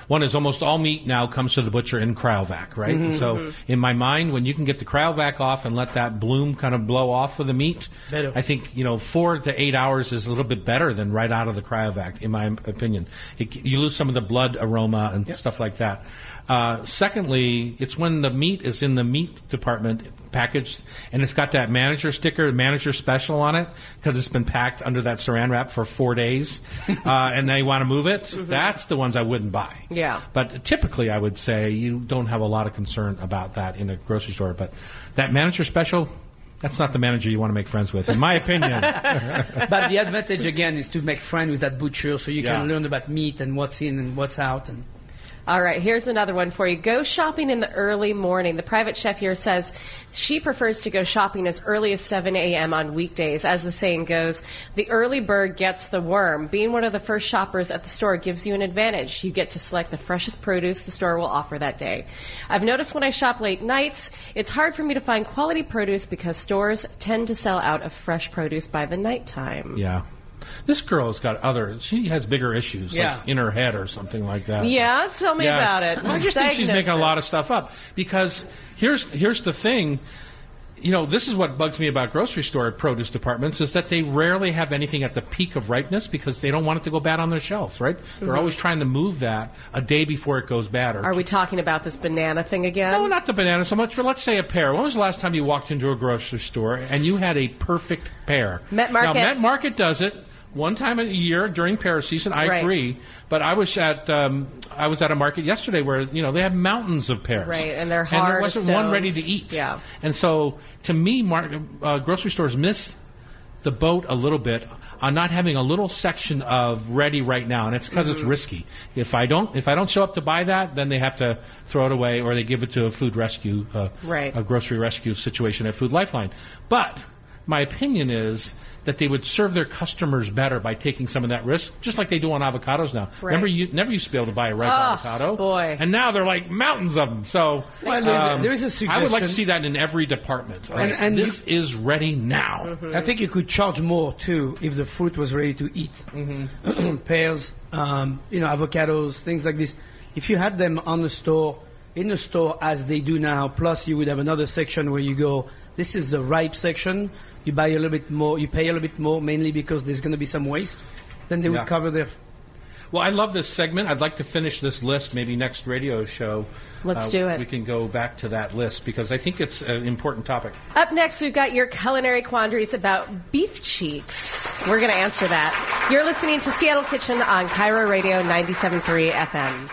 One is almost all meat now comes to the butcher in cryovac, right? Mm-hmm, And so mm-hmm. in my mind, when you can get the cryovac off and let that bloom kind of blow off of the meat, Better. I think, you know, four to eight hours is a little bit better than right out of the cryovac, in my opinion. It, you lose some of the blood aroma and Yep. stuff like that. Uh, secondly, it's when the meat is in the meat department packaged and it's got that manager sticker, manager special on it, because it's been packed under that saran wrap for four days, uh, and they want to move it. Mm-hmm. That's the ones I wouldn't buy. Yeah. But typically, I would say you don't have a lot of concern about that in a grocery store. But that manager special, that's not the manager you want to make friends with, in my opinion. But the advantage again is to make friends with that butcher, so you Yeah. can learn about meat and what's in and what's out. And All right, here's another one for you. Go shopping in the early morning. The private chef here says she prefers to go shopping as early as seven a.m. on weekdays. As the saying goes, the early bird gets the worm. Being one of the first shoppers at the store gives you an advantage. You get to select the freshest produce the store will offer that day. I've noticed when I shop late nights, it's hard for me to find quality produce because stores tend to sell out of fresh produce by the nighttime. Yeah. This girl's got other, she has bigger issues, Yeah. like in her head or something like that. Yeah, tell me Yes. about it. I just think she's Diagnose making a lot of this. stuff up. Because here's here's the thing, you know, this is what bugs me about grocery store produce departments is that they rarely have anything at the peak of ripeness because they don't want it to go bad on their shelves, right? They're Mhm. always trying to move that a day before it goes bad. Or Are we talking about this banana thing again? No, not the banana so much, but let's say a pear. When was the last time you walked into a grocery store and you had a perfect pear? Met Market. Now, Met Market does it one time a year during pear season. I Right. agree, but I was at um, I was at a market yesterday where you know they have mountains of pears, Right, and they're and hard there wasn't as one ready to stones. eat. Yeah. And so, to me, mar- uh, grocery stores miss the boat a little bit on not having a little section of ready right now, and it's because it's Mhm. risky. If I don't, if I don't show up to buy that, then they have to throw it away, or they give it to a food rescue, uh, Right. a grocery rescue situation at Food Lifeline. But my opinion is that they would serve their customers better by taking some of that risk, just like they do on avocados now. Right. Remember, you never used to be able to buy a ripe Oh, avocado, boy. and now they're like mountains of them. So, Well, there's a- um, there is a I would like to suggestion- see that in every department. And- Like, and this is ready now. Mm-hmm. I think you could charge more too if the fruit was ready to eat. Mm-hmm. Pears, um, you know, avocados, things like this. If you had them on the store, in the store as they do now, plus you would have another section where you go, this is the ripe section. You buy a little bit more, you pay a little bit more, mainly because there's going to be some waste. Then they would Yeah. cover their. Well, I love this segment. I'd like to finish this list, maybe next radio show. Let's uh, do it. We can go back to that list because I think it's an important topic. Up next, we've got your culinary quandaries about beef cheeks. We're going to answer that. You're listening to Seattle Kitchen on Cairo Radio ninety-seven point three F M.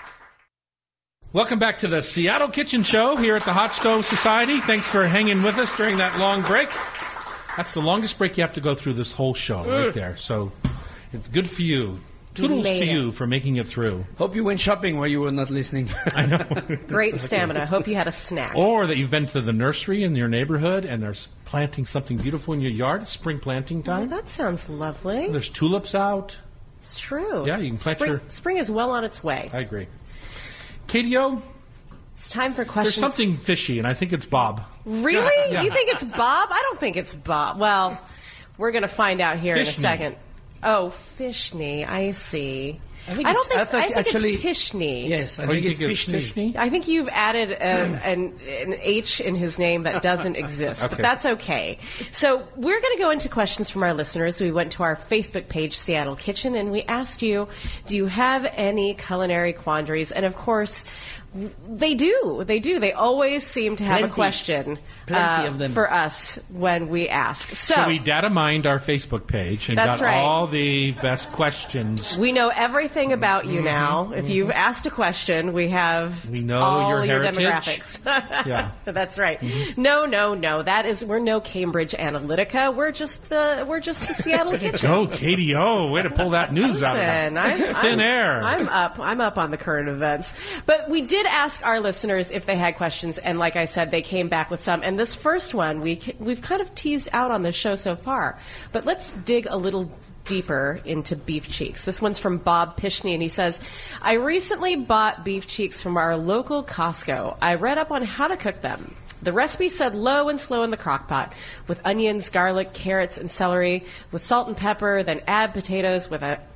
Welcome back to the Seattle Kitchen Show here at the Hot Stove Society. Thanks for hanging with us during that long break. That's the longest break you have to go through this whole show Mm. right there. So it's good for you. Toodles made to it. you for making it through. Hope you went shopping while you were not listening. I know. Great stamina. Hope you had a snack. Or that you've been to the nursery in your neighborhood and they're planting something beautiful in your yard. It's spring planting Oh, time. that sounds lovely. There's tulips out. It's true. Yeah, you can plant spring, your- Spring is well on its way. I agree. Katie O, It's time for there's questions. something fishy, and I think it's Bob. Really? Yeah. You think it's Bob? I don't think it's Bob. Well, we're going to find out here in a Fishney. second. Oh, Fishney. I see. I think don't it's- think, I think think actually- it's Pishney. Yes, I Oh, think you it's think it's Pishney. Fishney? I think you've added a, an, an H in his name that doesn't exist, but Okay. that's okay. So we're going to go into questions from our listeners. We went to our Facebook page, Seattle Kitchen, and we asked you, do you have any culinary quandaries? And of course, they do. They do. They always seem to have Plenty. a question Plenty uh, of them. for us when we ask. So, So we data mined our Facebook page and That's got right. all the best questions. we know everything about you now. If you've asked a question, we have We know all your heritage. demographics. Yeah. That's right. No, no, no. That is we're no Cambridge Analytica. We're just the we're just the Seattle Kitchen. Go, Katie O. Way to pull that news out of Listen, that. I'm, Thin I'm- air. I'm up. I'm up on the current events. But we did ask our listeners if they had questions, and like I said, they came back with some. And this first one, we we've kind of teased out on the show so far. But let's dig a little deeper into beef cheeks. This one's from Bob Pishney, and he says, I recently bought beef cheeks from our local Costco. I read up on how to cook them. The recipe said low and slow in the crock pot with onions, garlic, carrots, and celery with salt and pepper, then add potatoes with a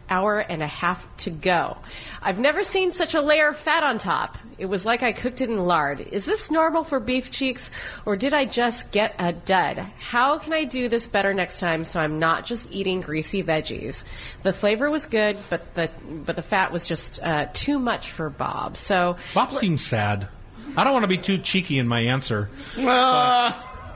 hour and a half to go. I've never seen such a layer of fat on top. It was like I cooked it in lard. Is this normal for beef cheeks, or did I just get a dud? How can I do this better next time so I'm not just eating greasy veggies? The flavor was good, but the but the fat was just uh, too much for Bob. So Bob seems sad. I don't want to be too cheeky in my answer. Uh,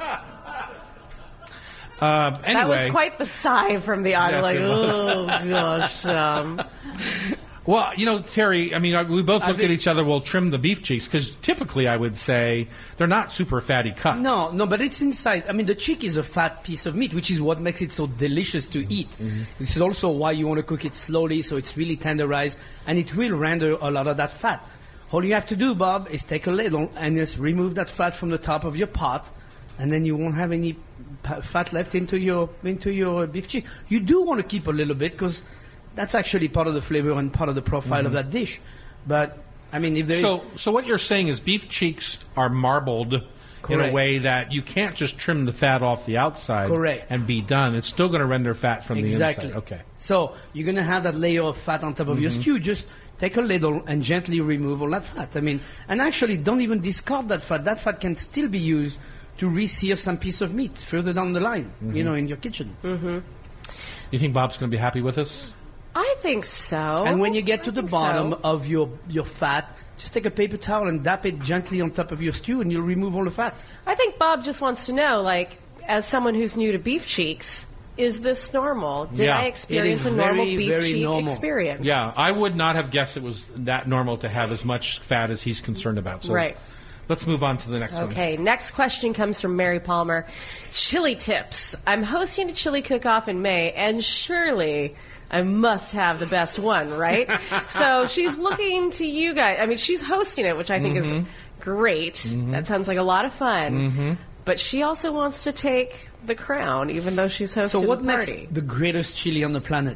Uh, anyway. That was quite the sigh from the audio. Yes, like, it was. oh gosh. Um, Well, you know, Terry, I mean, we both looked at each other, we'll trim the beef cheeks, because typically I would say they're not super fatty cuts. No, no, but it's inside. I mean, the cheek is a fat piece of meat, which is what makes it so delicious to eat. Mm-hmm. This is also why you want to cook it slowly, so it's really tenderized, and it will render a lot of that fat. All you have to do, Bob, is take a ladle and just remove that fat from the top of your pot, and then you won't have any fat left into your into your beef cheek. You do want to keep a little bit, because that's actually part of the flavor and part of the profile mm-hmm. of that dish. But, I mean, if there so, is... So what you're saying is beef cheeks are marbled Correct. in a way that you can't just trim the fat off the outside Correct. and be done. It's still going to render fat from exactly. the inside. Okay. So you're going to have that layer of fat on top of mm-hmm. your stew. Just take a ladle and gently remove all that fat. I mean, and actually don't even discard that fat. That fat can still be used to re-sear some piece of meat further down the line, mm-hmm. you know, in your kitchen. Mm-hmm. You think Bob's going to be happy with us? I think so. And when you get to I the bottom so. of your, your fat, just take a paper towel and dap it gently on top of your stew, and you'll remove all the fat. I think Bob just wants to know, like, as someone who's new to beef cheeks, is this normal? Did Yeah. I experience It a is normal very, beef very cheek normal. experience? Yeah, I would not have guessed it was that normal to have as much fat as he's concerned about. So Right. Let's move on to the next one. Okay, next question comes from Mary Palmer. Chili tips. I'm hosting a chili cook-off in May, and surely I must have the best one, right? So she's looking to you guys. I mean, she's hosting it, which I think Mm-hmm. is great. Mm-hmm. That sounds like a lot of fun. Mm-hmm. But she also wants to take the crown, even though she's hosting So what the makes party. the greatest chili on the planet?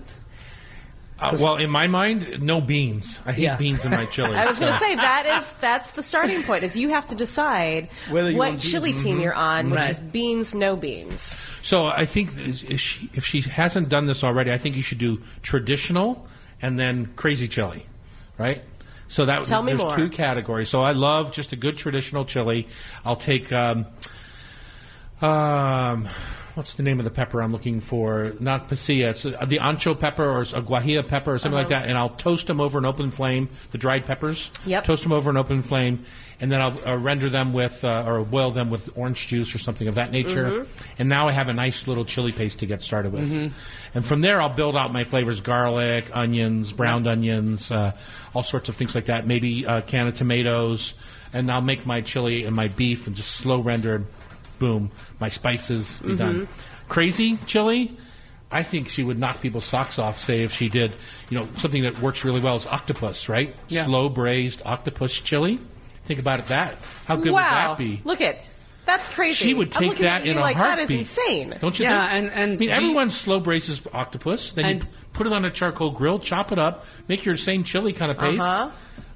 Uh, well, in my mind, no beans. I hate Yeah. beans in my chili. I was going to so- say that is that's the starting point. Is you have to decide Whether you what want chili beans. team you're on, which Right. is beans, no beans. So I think if she, if she hasn't done this already, I think you should do traditional and then crazy chili, right? So that Tell me there's more. two categories. So I love just a good traditional chili. I'll take um, um, what's the name of the pepper I'm looking for? Not pasilla. It's uh, the ancho pepper or a guajillo pepper or something Uh-huh. like that. And I'll toast them over an open flame. The dried peppers. Yep. Toast them over an open flame, and then I'll uh, render them with uh, or boil them with orange juice or something of that nature. Mm-hmm. And now I have a nice little chili paste to get started with. And from there, I'll build out my flavors: garlic, onions, browned onions, uh, all sorts of things like that. Maybe a can of tomatoes, and I'll make my chili and my beef and just slow render. Boom, my spices be done. Crazy chili. I think she would knock people's socks off, say, if she did, you know, something that works really well is octopus, right? Yeah. Slow braised octopus chili. Think about it. That how good wow. would that be? Look at that's crazy. She would I'm take looking that at you in a like, heartbeat. That is insane. Don't you Yeah, think? and- and I mean, the- everyone slow braces octopus. Then And- you put it on a charcoal grill, chop it up, make your same chili kind of paste. Uh-huh.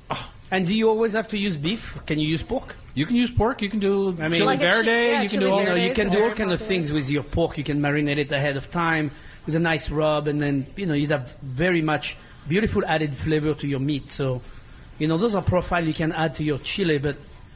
And do you always have to use beef? Can you use pork? You can use pork. You can do I mean- chili Like a verde. chi- yeah, you can chili do all. You know, verde. you can is do all very kind of popular. things with your pork. You can marinate it ahead of time with a nice rub, and then, you know, you'd have very much beautiful added flavor to your meat. So, you know, those are profiles you can add to your chili. But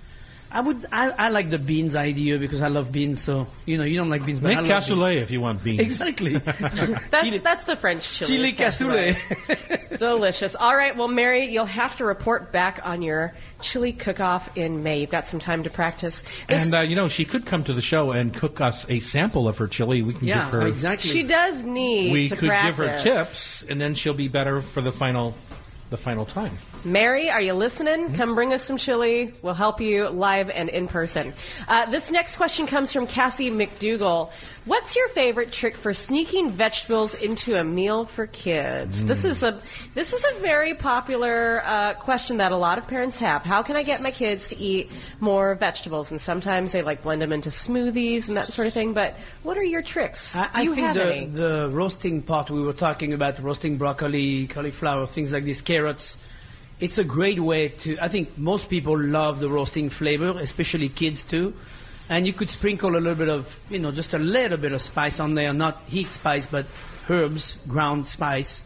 I would, I, I like the beans idea because I love beans. So, you know, you don't like beans, but Make I love beans. cassoulet if you want beans. Exactly. That's, Chili- that's the French chili. Chili is cassoulet. Delicious. All right, well, Mary, you'll have to report back on your chili cook-off in May. You've got some time to practice. This- And uh, you know, she could come to the show and cook us a sample of her chili. We can Yeah, give her. exactly. she does need We to could practice. give her tips, and then she'll be better for the final, the final time. Mary, are you listening? Come bring us some chili. We'll help you live and in person. Uh, this next question comes from Cassie McDougall. What's your favorite trick for sneaking vegetables into a meal for kids? Mm. This is a this is a very popular uh, question that a lot of parents have. How can I get my kids to eat more vegetables? And sometimes they like blend them into smoothies and that sort of thing. But what are your tricks? I, Do you I think have the, any? the roasting part we were talking about, roasting broccoli, cauliflower, things like this, carrots. It's a great way to. I think most people love the roasting flavor, especially kids too. And you could sprinkle a little bit of, you know, just a little bit of spice on there, not heat spice, but herbs, ground spice.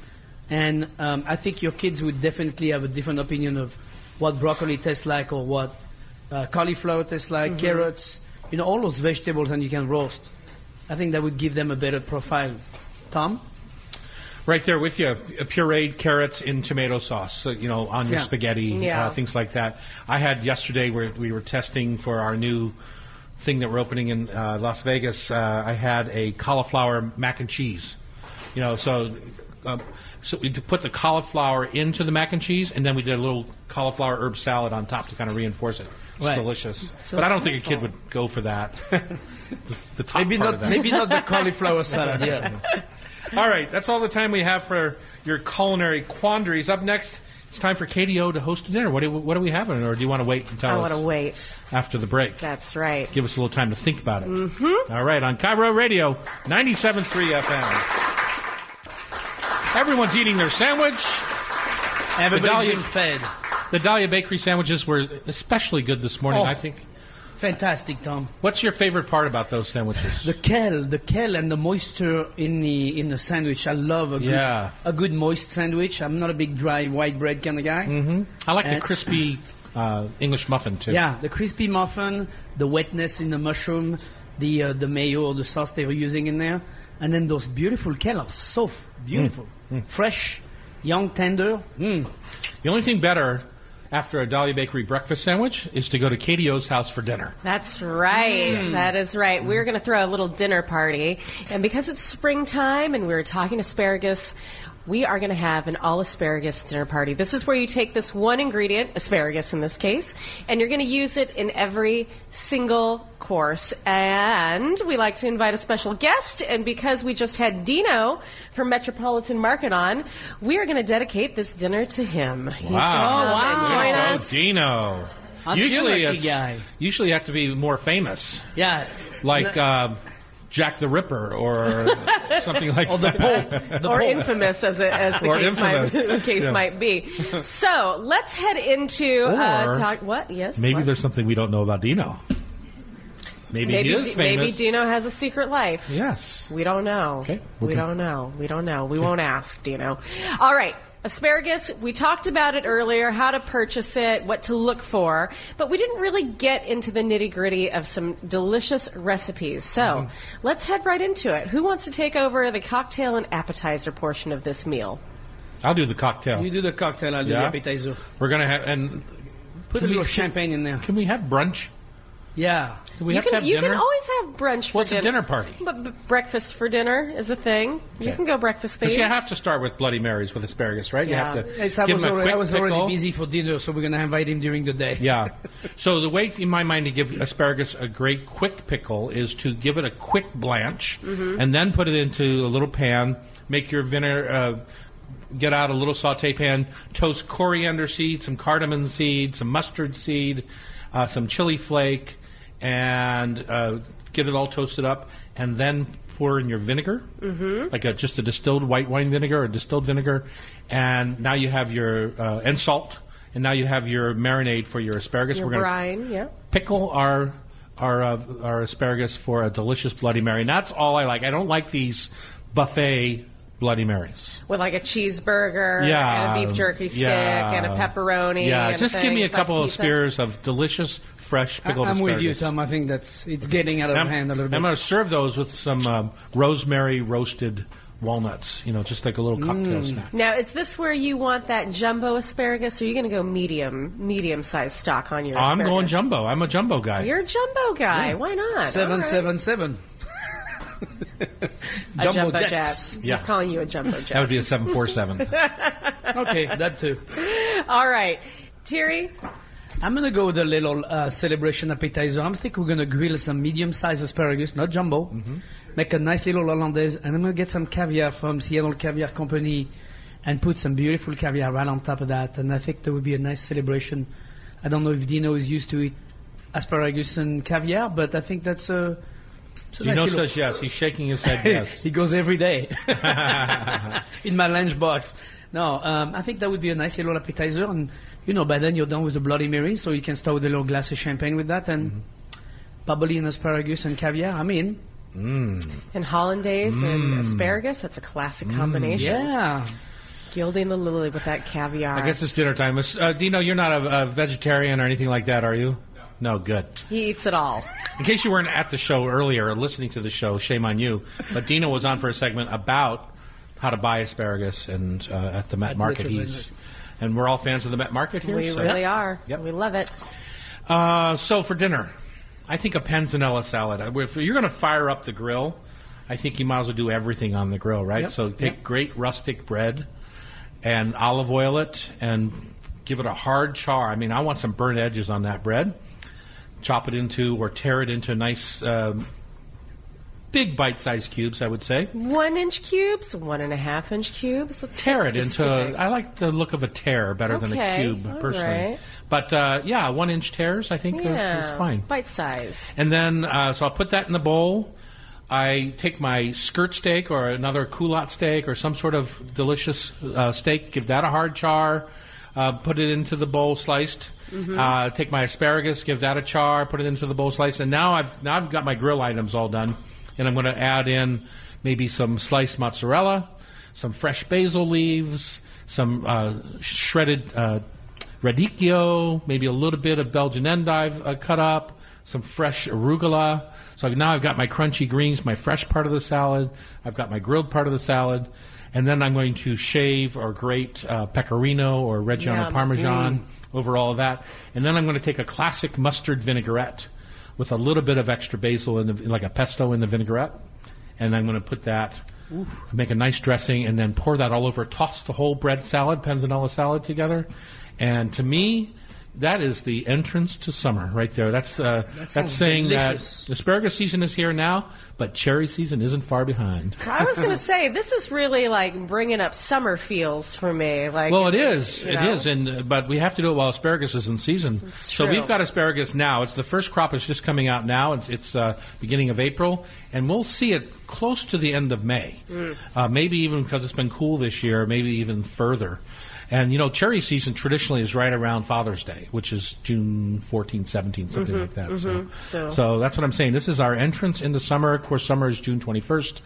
And um, I think your kids would definitely have a different opinion of what broccoli tastes like or what uh, cauliflower tastes like, mm-hmm. carrots, you know, all those vegetables, and you can roast. I think that would give them a better profile. Tom? Right there with you, pureed carrots in tomato sauce, so, you know, on your Yeah. spaghetti, Yeah. uh, things like that. I had yesterday where we were testing for our new thing that we're opening in uh, Las Vegas. Uh, I had a cauliflower mac and cheese. You know, so uh, so we put the cauliflower into the mac and cheese, and then we did a little cauliflower herb salad on top to kind of reinforce it. It's Right. delicious. So but I don't think a kid wonderful. would go for that. the, the top Maybe part not, of that. maybe not the cauliflower salad, yeah. All right, that's all the time we have for your culinary quandaries. Up next, it's time for K D O to host a dinner. What do, what are we having, or do you want to wait and tell I us want to wait. after the break? That's right. Give us a little time to think about it. Mm-hmm. All right, on Cairo Radio, ninety-seven point three F M. Everyone's eating their sandwich. Everybody's Dahlia- being fed. The Dahlia Bakery sandwiches were especially good this morning, Oh. I think. Fantastic, Tom. What's your favorite part about those sandwiches? The kale, the kale and the moisture in the in the sandwich. I love a good, Yeah. a good moist sandwich. I'm not a big dry white bread kind of guy. Mm-hmm. I like the And- crispy uh, English muffin, too. Yeah, the crispy muffin, the wetness in the mushroom, the uh, the mayo or the sauce they were using in there, and then those beautiful kale are so f- beautiful, fresh, young, tender. Mm. The only thing better after a Dahlia Bakery breakfast sandwich is to go to K D O's house for dinner. That's right. Mm. That is right. We're going to throw a little dinner party. And because it's springtime and we were talking asparagus, we are going to have an all asparagus dinner party. This is where you take this one ingredient, asparagus in this case, and you're going to use it in every single course. And we like to invite a special guest. And because we just had Dino from Metropolitan Market on, we are going to dedicate this dinner to him. He's Wow. going to come and wow. join Oh, us. Dino. Aren't you Usually, lucky it's, guy? usually you have to be more famous, Yeah, like uh, Jack the Ripper or something like or the that. Pope, the or Pope. infamous as, it, as the Or case, might, infamous. the case Yeah. might be. So let's head into uh, Or talk. What? Yes. Maybe what? there's something we don't know about Dino. Maybe, maybe he is D- famous. maybe Dino has a secret life. Yes. We don't know. Okay, We okay. don't know. We don't know. We won't ask Dino. All right. Asparagus, we talked about it earlier, how to purchase it, what to look for, but we didn't really get into the nitty gritty of some delicious recipes. So Mm-hmm. let's head right into it. Who wants to take over the cocktail and appetizer portion of this meal? I'll do the cocktail. You do the cocktail, I'll do Yeah? the appetizer. We're gonna have and Put a Can we- little champagne in there. can we have brunch? Yeah. Do we you have can, to have you dinner? can always have brunch for What's a dinner. dinner party? But b- breakfast for dinner is a thing. You Okay. can go breakfast Because themed. you have to start with Bloody Marys with asparagus, right? Yeah. You have to Yes, I give was, him a already, quick I was pickle. already busy for dinner, so we're going to invite him during the day. Yeah. So the way, in my mind, to give asparagus a great quick pickle is to give it a quick blanch, Mm-hmm. and then put it into a little pan. Make your vinegar. Uh, get out a little saute pan. Toast coriander seed, some cardamom seed, some mustard seed, uh, some chili flake, and uh, get it all toasted up. And then pour in your vinegar, mm-hmm. like a, just a distilled white wine vinegar or distilled vinegar, and now you have your uh, and salt. And now you have your marinade for your asparagus. Your We're gonna brine, yeah. pickle our our uh, our asparagus for a delicious Bloody Mary. And that's all I like. I don't like these buffet Bloody Marys. With like a cheeseburger Yeah, and a beef jerky stick yeah. and a pepperoni. Yeah, and just a give me a thing, couple of slice pizza. spears of delicious, fresh I- pickled I'm asparagus. with you, Tom. I think that's it's getting out of I'm, hand a little I'm bit. going to serve those with some um, rosemary roasted walnuts. You know, just like a little cocktail Mm. snack. Now, is this where you want that jumbo asparagus, or are you going to go medium, medium-sized stock on your I'm asparagus? going jumbo. I'm a jumbo guy. You're a jumbo guy. Why not? Seven, All right. seven, seven. A jumbo jets. jet. Yeah. He's calling you a jumbo jet. That would be a seven four seven. Okay, that too. All right. Thierry? I'm going to go with a little uh, celebration appetizer. I think we're going to grill some medium-sized asparagus, not jumbo. Mm-hmm. Make a nice little hollandaise, and I'm going to get some caviar from Seattle Caviar Company and put some beautiful caviar right on top of that. And I think there would be a nice celebration. I don't know if Dino is used to eat asparagus and caviar, but I think that's a... it's a Dino nice little- says yes. He's shaking his head yes. he goes every day in my lunchbox. No, um, I think that would be a nice little appetizer, and you know, by then you're done with the Bloody Mary, so you can start with a little glass of champagne with that, and Mm-hmm. bubbly and asparagus and caviar. I mean, And hollandaise Mm. and asparagus. That's a classic combination. yeah. Gilding the lily with that caviar. I guess it's dinner time. Uh, Dino, you're not a, a vegetarian or anything like that, are you? No. No, good. He eats it all. In case you weren't at the show earlier or listening to the show, shame on you. But Dino was on for a segment about how to buy asparagus and uh, at the Met At Market. Richard He's, and we're all fans of the Met Market here. We so. really are. Yep. We love it. Uh, so for dinner, I think a panzanella salad. If you're going to fire up the grill, I think you might as well do everything on the grill, right? Yep. So take Yep. great rustic bread and olive oil it and give it a hard char. I mean, I want some burnt edges on that bread. Chop it into or tear it into nice, um, big bite-sized cubes, I would say. One inch cubes, one and a half inch cubes. Let's Tear get it into. specific. I like the look of a tear better than a Okay, cube, all personally. right. But uh, yeah, one-inch tears, I think, Yeah, are, is fine. bite size. And then, uh, so I'll put that in the bowl. I take my skirt steak or another culotte steak or some sort of delicious uh, steak, give that a hard char, uh, put it into the bowl sliced. Mm-hmm. Uh, take my asparagus, give that a char, put it into the bowl sliced. And now I've now I've got my grill items all done, and I'm going to add in maybe some sliced mozzarella, some fresh basil leaves, some uh, shredded uh, radicchio, maybe a little bit of Belgian endive uh, cut up, some fresh arugula. So now I've got my crunchy greens, my fresh part of the salad. I've got my grilled part of the salad. And then I'm going to shave or grate uh, pecorino or Reggiano Yum. Parmesan Mm. over all of that. And then I'm going to take a classic mustard vinaigrette with a little bit of extra basil, in the, like a pesto in the vinaigrette. And I'm going to put that, make a nice dressing, and then pour that all over. Toss the whole bread salad, panzanella salad together. And to me, that is the entrance to summer right there. That's uh, that's sounds saying delicious. that asparagus season is here now, but cherry season isn't far behind. I was going to say, this is really like bringing up summer feels for me. Like, Well, it is. you It know? is, and uh, but we have to do it while asparagus is in season. It's So true. we've got asparagus now. It's the first crop is just coming out now. It's, it's uh, beginning of April, and we'll see it close to the end of May. Mm. Uh, maybe even because it's been cool this year, maybe even further. And, you know, cherry season traditionally is right around Father's Day, which is June fourteenth, seventeenth, something Mhm, like that. mhm. So, So- so that's what I'm saying. This is our entrance into summer. Of course, summer is June twenty-first.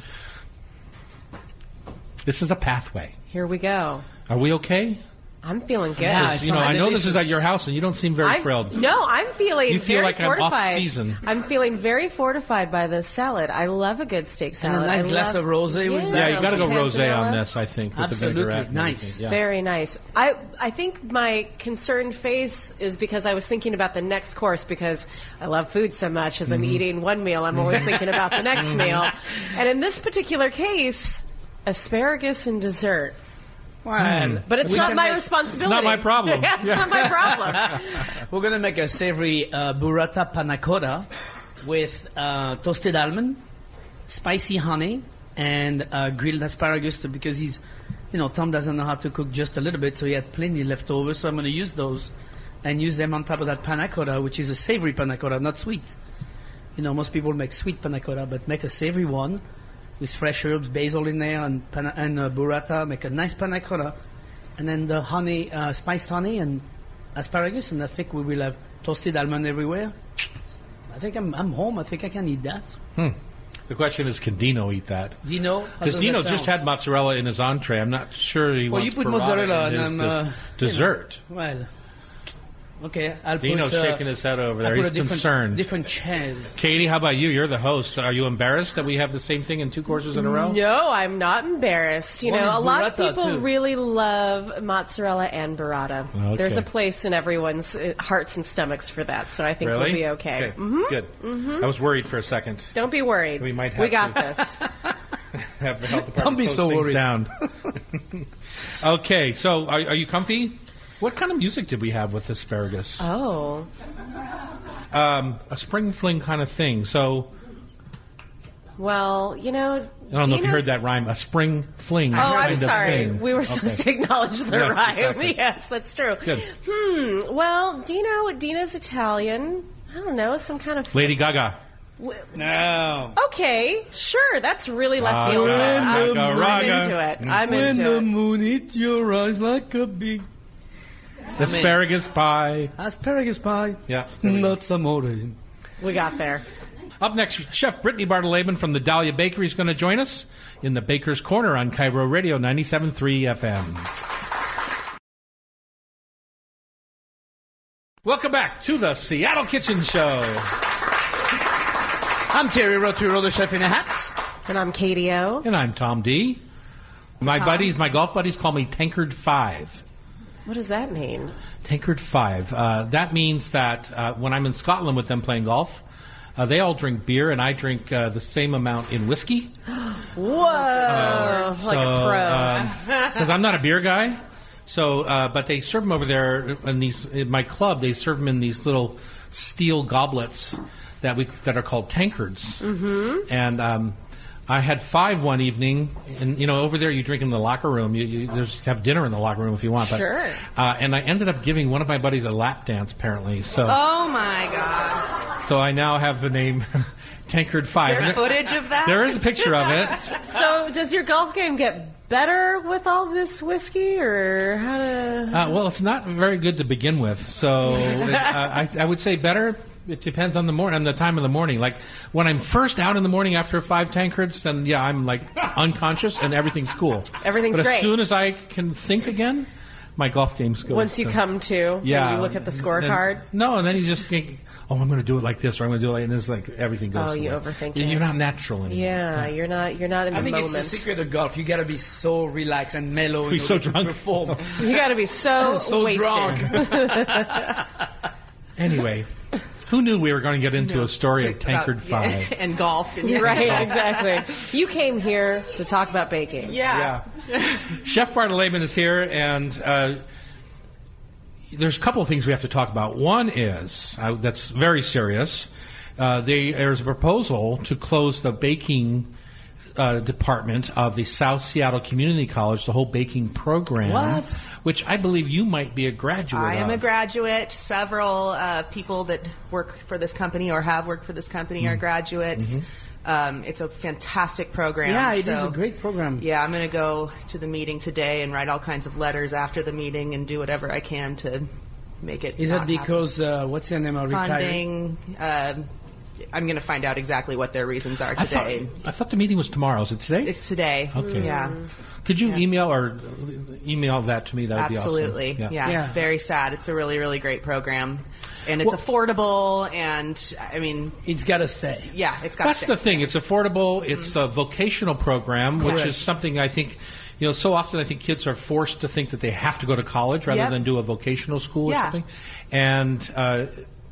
This is a pathway. Here we go. Are we okay? I'm feeling good. Yeah, You know, I know this is at your house, and you don't seem very I'm- thrilled. No, I'm feeling You feel very like I'm fortified. off-season. I'm feeling very fortified by this salad. I love a good steak And salad. a nice I glass love, of rosé with yeah, that. Yeah, you got to go the rosé on panzanella. this, I think, with Absolutely. the vinaigrette. and Nice. everything. Yeah. Very nice. I I think my concerned face is because I was thinking about the next course because I love food so much. As I'm Mm-hmm. eating one meal, I'm always thinking about the next meal. And in this particular case, asparagus and dessert. Well, But it's we not can my make- responsibility. It's not my problem. Yeah, it's not my problem. We're going to make a savory uh, burrata panna cotta with uh, toasted almond, spicy honey, and uh, grilled asparagus because he's, you know, Tom doesn't know how to cook just a little bit, so he had plenty left over. So I'm going to use those and use them on top of that panna cotta, which is a savory panna cotta, not sweet. You know, most people make sweet panna cotta, but make a savory one with fresh herbs, basil in there, and, panna, and uh, burrata. Make a nice panna cotta. And then the honey, uh, spiced honey and asparagus, and I think we will have toasted almond everywhere. I think I'm, I'm home. I think I can eat that. Hmm. The question is, can Dino eat that? Dino? How Because does Dino that just sound? had mozzarella in his entree. I'm not sure he Well, wants you put burrata mozzarella in his and, de- um, uh, dessert. You know, well, okay. I'll Dino's put, uh, shaking his head over I'll there. put He's a different, concerned. Different chairs. Katie, how about you? You're the host. Are you embarrassed that we have the same thing in two courses in a row? No, I'm not embarrassed. You One know, is a lot of burrata, people too. really love mozzarella and burrata. Okay. There's a place in everyone's uh, hearts and stomachs for that, so I think Really? we'll be okay. Mhm. Good. I was worried for a second. Don't be worried. We might have We got to. this. Have the health department Don't be close so things worried. down. Okay, so are, are you comfy? What kind of music did we have with asparagus? Oh, Um, a spring fling kind of thing. So well, you know. I don't know if you heard that rhyme. A spring fling. Oh, kind I'm of sorry. thing. We were supposed Okay. to acknowledge the Yes, rhyme. exactly. Yes, that's true. Good. Hmm. Well, Dino, Dino's Italian. I don't know, some kind of. Lady Gaga. w- No. Okay, sure. That's really left field. Raga, I'm, raga, I'm raga. into it. Mm. I'm When into the it. moon hits your eyes like a big Asparagus pie. asparagus pie. Yeah. there we go. Not amore. We got there. Up next, Chef Brittany Bartoleben from the Dahlia Bakery is going to join us in the Baker's Corner on Cairo Radio ninety-seven point three F M. Welcome back to the Seattle Kitchen Show. I'm Terry Roturo, the chef in a hat. And I'm Katie O. And I'm Tom D. My Tom. buddies, my golf buddies call me Tankard Five. What does that mean? Tankard Five. Uh, that means that uh, when I'm in Scotland with them playing golf, uh, they all drink beer and I drink uh, the same amount in whiskey. Whoa! Uh, like so, a pro. Because um, I'm not a beer guy. So, uh, but they serve them over there in these. In my club, they serve them in these little steel goblets that we that are called tankards. Mm-hmm. And um, I had five one evening, and you know, over there you drink in the locker room. You, you there's have dinner in the locker room if you want. But, sure. Uh, and I ended up giving one of my buddies a lap dance, apparently. So. Oh my God. So I now have the name Tankard Five. Is there footage of that? There is a picture of it. So does your golf game get better with all this whiskey, or how to... Uh, well, it's not very good to begin with. So it, uh, I, I would say better. It depends on the morning, on the time of the morning. Like when I'm first out in the morning after five tankards, then yeah, I'm like unconscious and everything's cool. Everything's but great. As soon as I can think again, my golf game's good. Once you so. come to, yeah, and you look at the scorecard. No, and then you just think, oh, I'm going to do it like this, or I'm going to do it like, and it's like everything goes. Oh, you away. overthink You're it. not natural anymore. Yeah, yeah, you're not. You're not in I the think moment. it's the secret of golf. You got to be so relaxed and mellow. Be so to drunk. Perform. You got to be so so wasted. drunk. Anyway, who knew we were going to get into No. a story So of Tankard about- Five? yeah, and golf. And Right, exactly. You came here to talk about baking. Yeah. Yeah. Chef Bartoleben is here, and uh, there's a couple of things we have to talk about. One is, uh, that's very serious, uh, they, there's a proposal to close the baking uh, department of the South Seattle Community College, the whole baking program. What? Which I believe you might be a graduate I am of. a graduate. Several uh, people that work for this company or have worked for this company are graduates. Um, it's a fantastic program. Yeah, it so, is a great program. Yeah, I'm going to go to the meeting today and write all kinds of letters after the meeting and do whatever I can to make it. Is not it because uh, what's the name of happen. Funding? Uh, I'm going to find out exactly what their reasons are I thought, today. I thought the meeting was tomorrow. Is it today? It's today. Okay. Yeah. Could you Yeah. email or email that to me? That would Absolutely. be awesome. Yeah. Yeah. Very sad. It's a really, really great program. And it's Well- affordable, and, I mean, It's got to stay. yeah, it's got That's to the thing. It's affordable. It's a vocational program, which Correct. is something I think, you know, so often I think kids are forced to think that they have to go to college rather Yep. than do a vocational school or Yeah. something. And uh,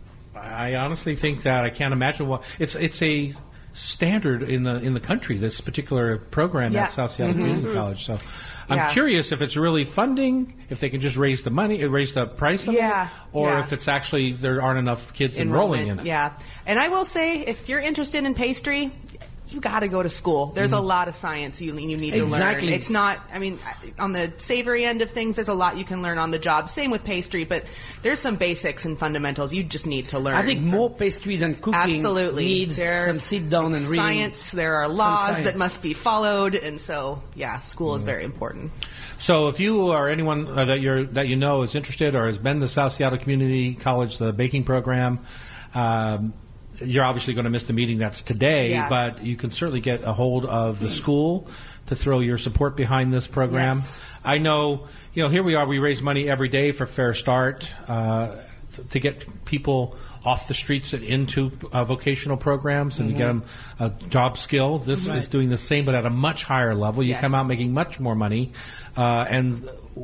I honestly think that I can't imagine what it's. It's a standard in the in the country. This particular program Yeah. at South Seattle Community College. So. I'm Yeah. curious if it's really funding, if they can just raise the money, raise the price of Yeah, it, or yeah. if it's actually there aren't enough kids enrolling in it. Yeah. And I will say, if you're interested in pastry, you got to go to school. There's a lot of science you you need to Exactly. learn. It's not. I mean, on the savory end of things, there's a lot you can learn on the job. Same with pastry, but there's some basics and fundamentals you just need to learn. I think more pastry than cooking Absolutely needs There's some sit down and it's read. science. There are laws science. that must be followed, and so yeah, school is very important. So, if you or anyone uh, that you're that you know is interested or has been to South Seattle Community College, the baking program, um, you're obviously going to miss the meeting that's today. Yeah. But you can certainly get a hold of the school to throw your support behind this program. Yes. I know, you know, here we are. We raise money every day for Fair Start uh, to get people off the streets and into uh, vocational programs and to get them a job skill. This Right. is doing the same, but at a much higher level. You Yes. come out making much more money. Uh, and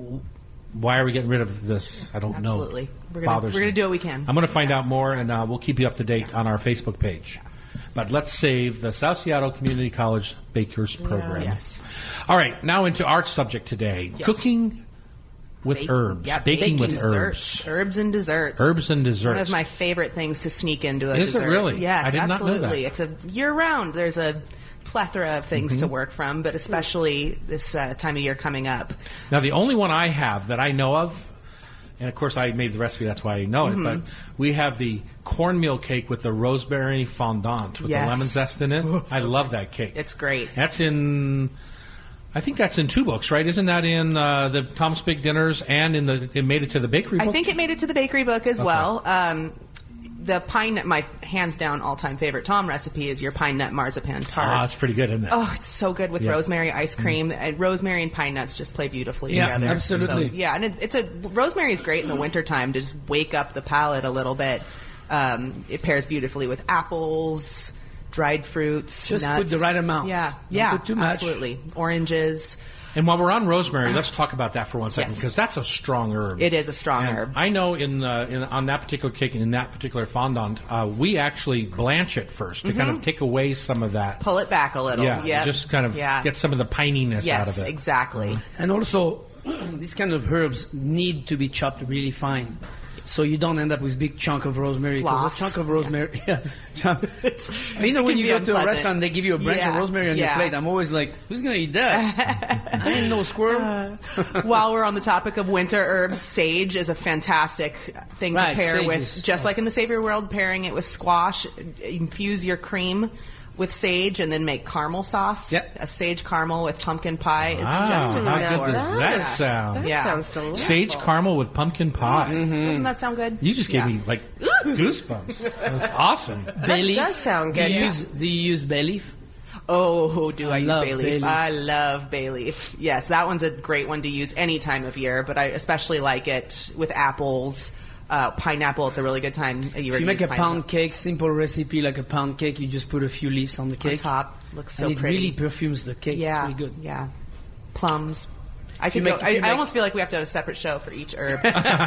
why are we getting rid of this? I don't know. Absolutely. We're gonna- Bothers we're gonna me. do what we can. I'm going to find out more, and uh, we'll keep you up to date on our Facebook page. But let's save the South Seattle Community College Bakers Program. Yes. All right, now into our subject today: Yes. cooking with Baking. herbs. Yeah, baking with desserts. herbs. Herbs and desserts. Herbs and desserts. One of my favorite things to sneak into a Is it dessert. really? Yes, I did not know absolutely. that. It's a year round. There's a plethora of things Mm-hmm. to work from, but especially this uh, time of year coming up. Now, the only one I have that I know of, and of course I made the recipe, that's why I know Mm-hmm. it, but we have the cornmeal cake with the rosemary fondant with Yes. the lemon zest in it. I love that cake. It's great. That's in, I think that's in two books, right? Isn't that in uh, the Tom's Big Dinners and in the, it made it to the bakery book? I think it made it to the bakery book as well. Um, the pine nut, my hands down all time favorite Tom recipe is your pine nut marzipan tart. Ah, that's pretty good, isn't it? Oh, it's so good with Yeah. rosemary ice cream. Mm. And rosemary and pine nuts just play beautifully Yeah, together. absolutely. So, yeah, and it, it's a rosemary is great in the wintertime to just wake up the palate a little bit. Um, it pairs beautifully with apples, dried fruits, Just nuts. put the right amount. Yeah, Don't yeah, put too much. absolutely. Oranges. And while we're on rosemary, let's talk about that for one second, Yes. because that's a strong herb. It is a strong And herb. I know in, uh, in on that particular cake and in that particular fondant, uh, we actually blanch it first to kind of take away some of that. Pull it back a little. Yeah, Yep. just kind of Yeah. get some of the pininess yes, out of it. exactly. And also, these kind of herbs need to be chopped really fine, so you don't end up with big chunk of rosemary. Because Floss. a chunk of rosemary, yeah. It's- you know, it when can you be go to a unpleasant. restaurant, they give you a branch Yeah, of rosemary on your yeah. plate. I'm always like, who's gonna eat that? I ain't no squirrel. While we're on the topic of winter herbs, sage is a fantastic thing Right, to pair sage with. is- Just like in the Savory World, pairing it with squash, infuse your cream with sage, and then make caramel sauce. Yep. A sage caramel with pumpkin pie is Wow, just to how die good for. does that Yeah. sound? That Yeah. sounds delicious. Sage caramel with pumpkin pie. Doesn't that sound good? You just gave Yeah. me like goosebumps. That's awesome. Bay leaf. does sound Do good, you yeah. use, do you use bay leaf? Oh, do I, I use love bay leaf? bay leaf. I love bay leaf. Yes, that one's a great one to use any time of year, but I especially like it with apples. Uh, pineapple, it's a really good time of year If you to make use a pineapple. pound cake, simple recipe like a pound cake, you just put a few leaves on the on cake. top. Looks so and it pretty. really perfumes the cake. Yeah, It's really good. yeah. Plums. I could you go. make- I, if you I make- almost feel like we have to have a separate show for each herb.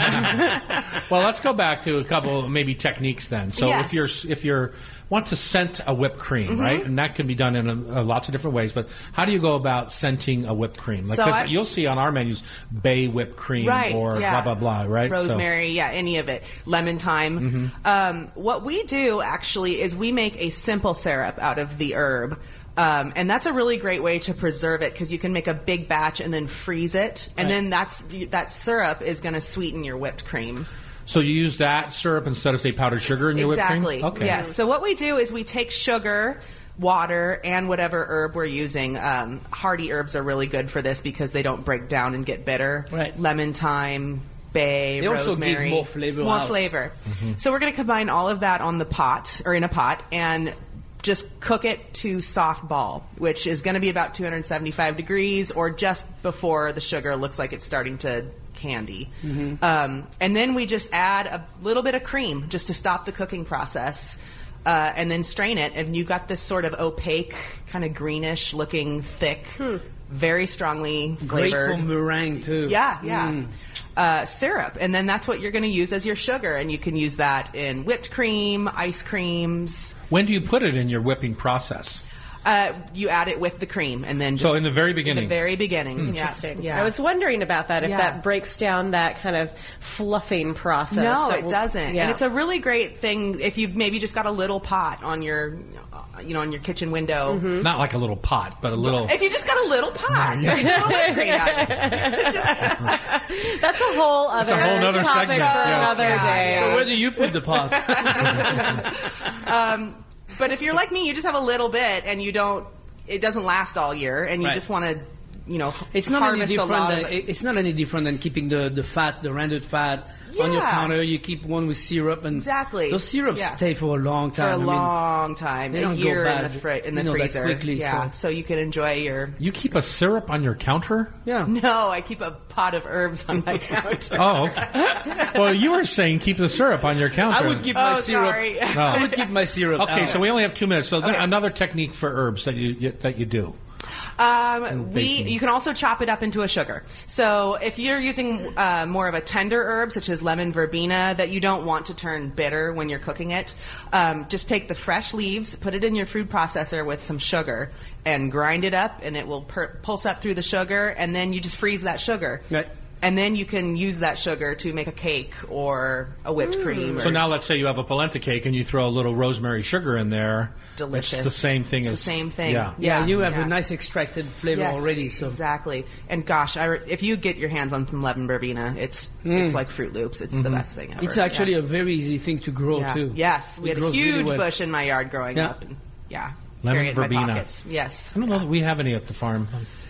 Well, let's go back to a couple maybe techniques then. So Yes. if you're if you're want to scent a whipped cream, Mm-hmm. right, and that can be done in a, a lots of different ways. But how do you go about scenting a whipped cream? Like, So 'cause I- you'll see on our menus bay whipped cream right. or yeah. blah blah blah, right? So- Rosemary, yeah, any of it. Lemon thyme. Mm-hmm. Um, what we do actually is we make a simple syrup out of the herb. Um, and that's a really great way to preserve it because you can make a big batch and then freeze it, and Right. then that's that syrup is going to sweeten your whipped cream. So you use that syrup instead of say powdered sugar in your Exactly. whipped cream? Okay. Yes. So what we do is we take sugar, water, and whatever herb we're using. Um, hardy herbs are really good for this because they don't break down and get bitter. Right. Lemon thyme, bay, They also rosemary. give more flavor More out. flavor. So we're going to combine all of that on the pot or in a pot and just cook it to soft ball, which is going to be about two hundred seventy-five degrees or just before the sugar looks like it's starting to candy. Um, and then we just add a little bit of cream just to stop the cooking process. Uh, and then strain it, and you got this sort of opaque, kind of greenish looking, thick, very strongly Great flavored. for meringue too. Yeah, yeah. Mm. Uh, syrup, and then that's what you're going to use as your sugar, and you can use that in whipped cream, ice creams. When do you put it in your whipping process? Uh, you add it with the cream, and then just So in the very in beginning. the very beginning. Yeah, Interesting. yeah. I was wondering about that, if Yeah. that breaks down that kind of fluffing process. No, that it will- doesn't. Yeah. And it's a really great thing if you've maybe just got a little pot on your, uh, you know, on your kitchen window. Mm-hmm. Not like a little pot, but a little. If you just got a little pot, a little whipped cream out of it. Just- That's a whole other, a whole nother topic segment, for yes. another Yeah. day. So where do you put the pot? But if you're like me, you just have a little bit, and you don't. It doesn't last all year, and you Right. just want to, you know, It's not any harvest a different. lot Than, of it. it's not any different than keeping the, the fat, the rendered fat on your Yeah. counter. You keep one with syrup, and Exactly. those syrups Yeah. stay for a long for time. a I mean, long time, they a don't go year in bad, the fri- in the you know, that freezer. quickly, yeah, so- so you can enjoy your. You keep a syrup on your counter? yeah. No, I keep a pot of herbs on my counter. Oh, okay. Well, you were saying keep the syrup on your counter. I would keep my Oh, syrup. sorry. I would keep my syrup. Okay, out. so we only have two minutes. So then Okay. another technique for herbs that you, you that you do. Um, we baking. you can also chop it up into a sugar. So if you're using uh, more of a tender herb, such as lemon verbena, that you don't want to turn bitter when you're cooking it, um, just take the fresh leaves, put it in your food processor with some sugar, and grind it up, and it will per- pulse up through the sugar, and then you just freeze that sugar. Right. And then you can use that sugar to make a cake or a whipped cream. So or- now let's say you have a polenta cake and you throw a little rosemary sugar in there. Delicious. It's the same thing It's as the same thing. Yeah. yeah, you have yeah. a nice extracted flavor Yes, already. So exactly. And gosh, I re- if you get your hands on some lemon verbena, it's it's like Fruit Loops. It's the best thing ever. Mm. it's actually yeah. a very easy thing to grow yeah. too. Yes, we It had a grows really huge well. bush in my yard growing Yeah. up. And, yeah, Lemon carry it in my verbena. pockets. Yes. I don't know that we have any at the farm.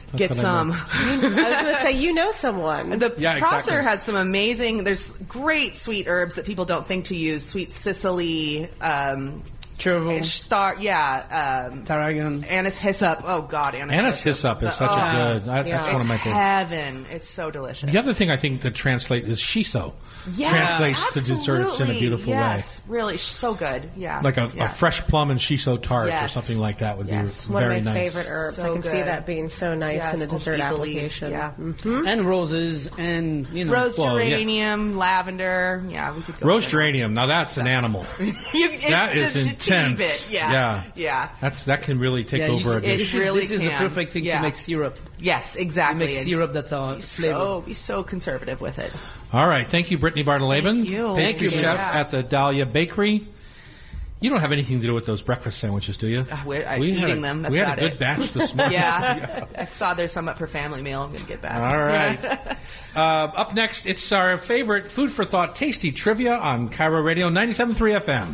Get what I some. know. I was going to say, you know someone. The Yeah, Prosser exactly. has some amazing. There's great sweet herbs that people don't think to use. Sweet Sicily, um, Chervil, star, yeah, um, tarragon. anise hyssop. Oh God, anise, Anise hyssop is The- such oh, a good. I, Yeah. That's one It's of my favorites. heaven. It's so delicious. The other thing I think to translate is shiso. Yes, Translates to desserts in a absolutely. beautiful yes, really, sh- so good. Yeah, way. Like a, yeah. a fresh plum and shiso tart or Yes. something like that would Yes. be One very of my nice. favorite herbs. So I can see good. that being so nice Yes, in a we'll dessert eat the leaves, application. yeah. Mhm. And roses, and you know, Rose Well, yeah. geranium, lavender. Yeah, we could go. Rose with geranium. Now that's an animal. you, it, That is just a teeny intense. Bit. Yeah, Yeah. yeah. That's that can really take yeah, over you, a dish. this is, really this is can. the perfect thing Yeah. to make syrup. Yes, You exactly. make And syrup that's uh, be flavor. so be so conservative with it. All right. Thank you, Brittany Bartoleben. Thank you. Pastry Thank you. chef Yeah. at the Dahlia Bakery. You don't have anything to do with those breakfast sandwiches, do you? Uh, we're- I'm we eating had a, them. That's we had a about good it. batch this morning. Yeah. I saw there's some up for family meal. I'm going to get back. All right. uh, up next, it's our favorite food for thought tasty trivia on Cairo Radio ninety-seven point three F M.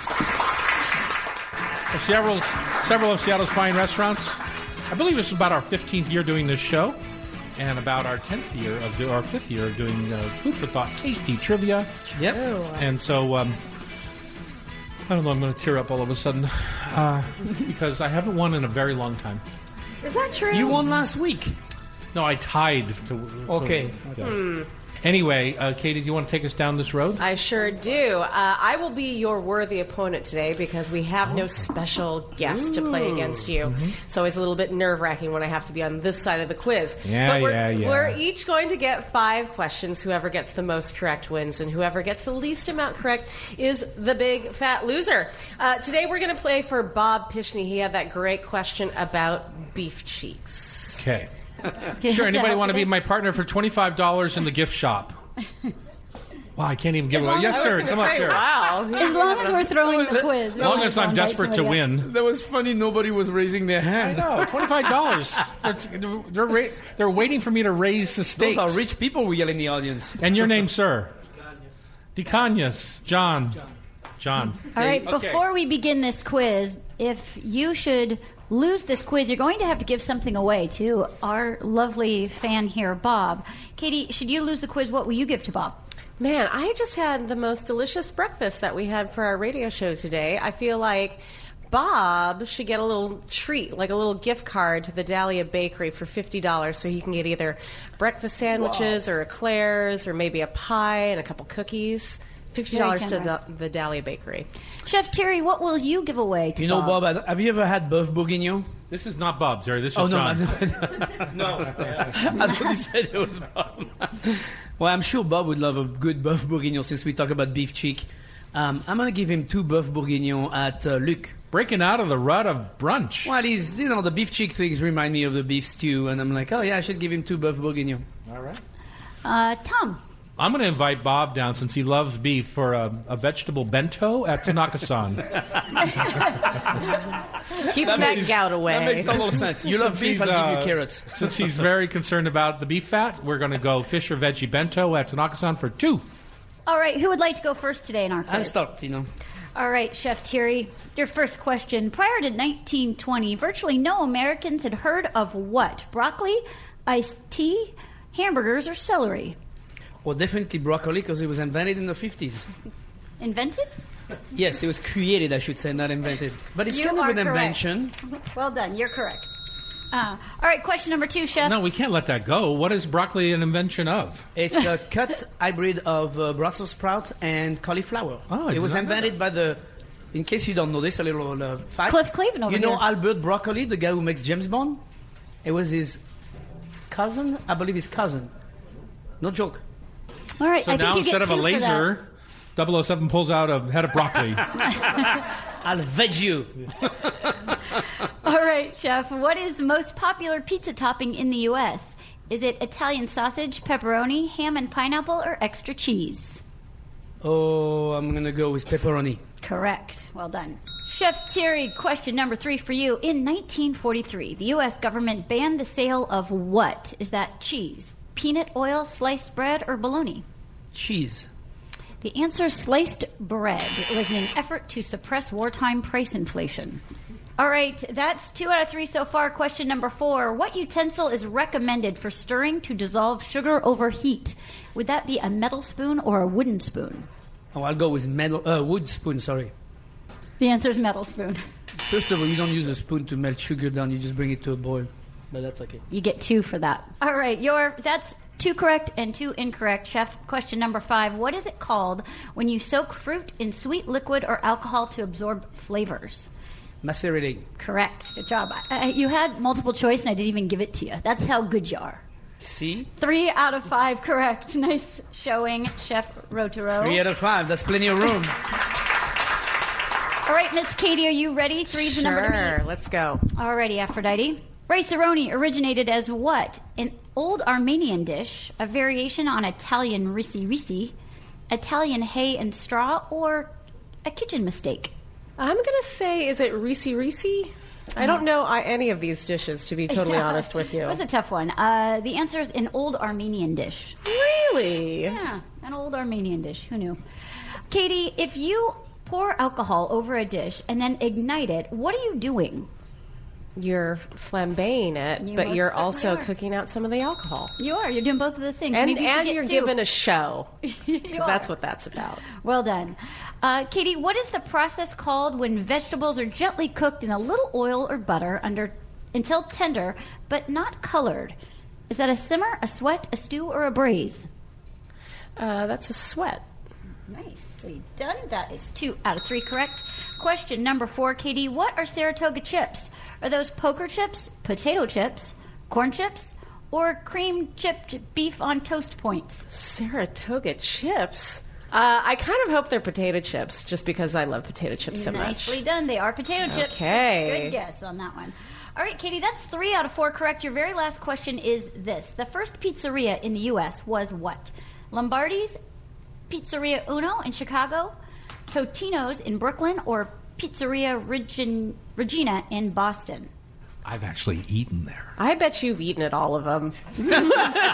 Well, several, several of Seattle's fine restaurants. I believe this is about our fifteenth year doing this show, and about our tenth year of do, our fifth year of doing uh, food for thought tasty trivia. Yep. And so, um, I don't know. I'm going to tear up all of a sudden uh, because I haven't won in a very long time. Is that true? You won last week. No, I tied. To, Okay. yeah. Anyway, uh, Katie, do you want to take us down this road? I sure do. Uh, I will be your worthy opponent today because we have no special guest to play against you. Mm-hmm. It's always a little bit nerve-wracking when I have to be on this side of the quiz. Yeah, but we're, yeah, yeah. We're each going to get five questions. Whoever gets the most correct wins, and whoever gets the least amount correct is the big fat loser. Uh, today we're going to play for Bob Pishney. He had that great question about beef cheeks. Okay. Sure. Anybody want to be my partner for twenty-five dollars in the gift shop? Wow, I can't even give As away. long Yes, as- sir. I was Come gonna up say, here. wow. As long as we're throwing the quiz. As long as I'm desperate to win. That was funny. Nobody was raising their I hand. know. Twenty-five dollars. They're they're, ra- they're waiting for me to raise the stakes. Those are rich people we get in the audience. And your name, sir? Decanius. John. John. All right, Okay. before we begin this quiz, if you should lose this quiz, you're going to have to give something away to our lovely fan here, Bob. Katie, should you lose the quiz, what will you give to Bob? Man, I just had the most delicious breakfast that we had for our radio show today. I feel like Bob should get a little treat, like a little gift card to the Dahlia Bakery for fifty dollars so he can get either breakfast sandwiches or eclairs or maybe a pie and a couple cookies. fifty dollars to the, generous. the Dahlia Bakery. Chef Terry, what will you give away to You know, Bob? Bob, have you ever had boeuf bourguignon? This is not Bob, Jerry. This is Oh, no. John. I, no. I thought you said it was Bob. Well, I'm sure Bob would love a good boeuf bourguignon since we talk about beef cheek. Um, I'm going to give him two boeuf bourguignon at uh, Luc. Breaking out of the rut of brunch. Well, he's, you know, the beef cheek things remind me of the beef stew, and I'm like, oh, yeah, I should give him two boeuf bourguignon. All right. Uh, Tom. I'm going to invite Bob down since he loves beef for a, a vegetable bento at Tanaka-san. Keep that, gout away. That makes total sense. You love Since beef, he's, I'll give uh, you carrots. Since he's very concerned about the beef fat, we're going to go fish or veggie bento at Tanaka-san for two. All right, who would like to go first today in our quiz? I'll start, you know. All right, Chef Thierry, your first question. Prior to nineteen twenty, virtually no Americans had heard of what? Broccoli, iced tea, hamburgers, or celery? Well, definitely broccoli because it was invented in the fifties. Invented? Yes, it was created, I should say, not invented. But it's You kind of are an correct. invention. Well done, you're correct. Uh, all right, question number two, Chef. No, we can't let that go. What is broccoli an invention of? It's a cut hybrid of uh, Brussels sprout and cauliflower. Oh, I it did was not know invented by the. In case you don't know this, a little uh, fact. Cliff Clavin over You know here. Albert Broccoli, the guy who makes James Bond? It was his cousin, I believe his cousin. No joke. All right, So I think now you get instead of a two for that. laser, double oh seven pulls out a head of broccoli. I'll veg you. All right, Chef. What is the most popular pizza topping in the U S? Is it Italian sausage, pepperoni, ham and pineapple, or extra cheese? Oh, I'm going to go with pepperoni. Correct. Well done. Chef Thierry, question number three for you. In nineteen forty-three, the U S government banned the sale of what? Is that cheese, peanut oil, sliced bread, or bologna? Cheese. The answer, sliced bread. It was in an effort to suppress wartime price inflation. All right, that's two out of three so far. Question number four. What utensil is recommended for stirring to dissolve sugar over heat? Would that be a metal spoon or a wooden spoon? Oh, I'll go with metal, uh, wood spoon, sorry. The answer is metal spoon. First of all, you don't use a spoon to melt sugar down. You just bring it to a boil. But that's okay. You get two for that. All right, your that's two correct and two incorrect. Chef, question number five. What is it called when you soak fruit in sweet liquid or alcohol to absorb flavors? Macerating. Correct. Good job. I, you had multiple choice and I didn't even give it to you. That's how good you are. See? Three out of five correct. Nice showing, Chef Rotaro. Three out of five. That's plenty of room. All right, Miss Katie, are you ready? Three's sure, the number to beat. Let's go. All righty, Aphrodite. Rice-A-Roni originated as what? An old Armenian dish, a variation on Italian risi-risi, Italian hay and straw, or a kitchen mistake? I'm going to say, is it Risi Risi? I don't know I, any of these dishes, to be totally Yeah. honest with you. It was a tough one. Uh, the answer is an old Armenian dish. Really? Yeah, an old Armenian dish. Who knew? Katie, if you pour alcohol over a dish and then ignite it, what are you doing? You're flambeing it, You but most you're certainly also are. cooking out some of the alcohol. You are. You're doing both of those things. And, Maybe you should and get you're two. giving a show. You Because are. that's what that's about. Well done. Uh, Katie, what is the process called when vegetables are gently cooked in a little oil or butter under until tender, but not colored? Is that a simmer, a sweat, a stew, or a braise? Uh, that's a sweat. Nicely done. That is two out of three correct. Question number four, Katie. What are Saratoga chips? Are those poker chips, potato chips, corn chips, or cream chipped beef on toast points? Saratoga chips? Uh, I kind of hope they're potato chips, just because I love potato chips so Nicely much. done. They are potato chips. Okay. Good guess on that one. All right, Katie, that's three out of four correct. Your very last question is this. The first pizzeria in the U S was what? Lombardi's, Pizzeria Uno in Chicago, Totino's in Brooklyn, or Pizzeria Regin- Regina in Boston? I've actually eaten there. I bet you've eaten at all of them. I'm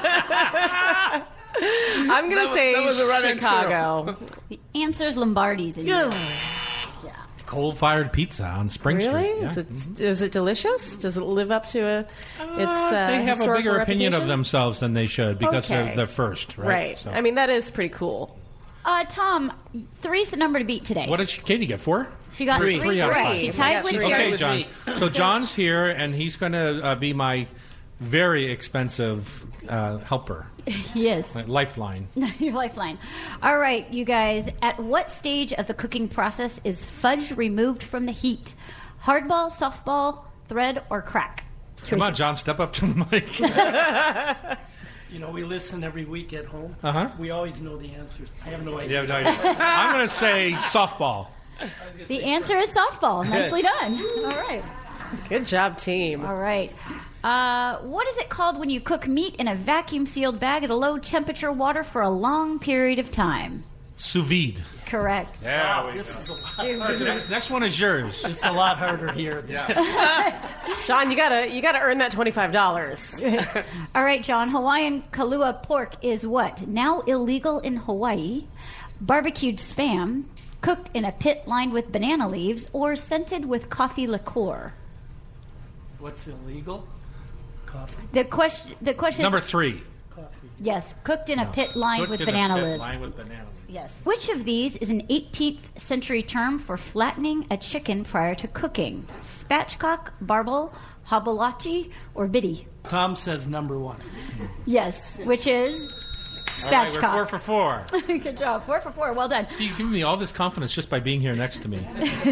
going That to was- say that was the right Chicago. The answer is Lombardi's in Yeah. U S Coal-fired pizza on Spring Really? Street. Is, it, is it delicious? Does it live up to a, its uh, they have a historical bigger opinion of reputation? themselves than they should because Okay. they're the first, right? Right. So- I mean, that is pretty cool. Uh, Tom, three's the number to beat today. What did she, Katie get? Four? She got Three. three, Three out of correct. five. She Yeah, tied with she's Jerry. Okay, with John. me. So John's here, and he's going to uh, be my very expensive uh, helper, Yes. my lifeline. Your lifeline. All right, you guys. At what stage of the cooking process is fudge removed from the heat? Hardball, softball, thread, or crack? Come on, John, step up to the mic. You know, we listen every week at home. Uh-huh. We always know the answers. I have no idea. Yeah, no, I'm going to say softball. The answer is softball. Nicely done. All right. Good job, team. All right. Uh, what is it called when you cook meat in a vacuum-sealed bag at a low temperature water for a long period of time? Sous vide. Correct. Yeah, Wow, this is a lot. next, next one is yours. It's a lot harder here. John, you gotta you gotta earn that twenty five dollars. All right, John. Hawaiian kalua pork is what? Now illegal in Hawaii, barbecued spam, cooked in a pit lined with banana leaves, or scented with coffee liqueur? What's illegal? Coffee. The question. The question. Number is, three. Coffee. yes, cooked in a pit lined Cooked with in a banana pit leaves. lined with banana leaves. Yes. Which of these is an eighteenth century term for flattening a chicken prior to cooking? Spatchcock, barbel, hobolachi, or biddy? Tom says number one. Yes, which is All right, we're spatchcock. four for four. Good job. Four for four. Well done. You give me all this confidence just by being here next to me.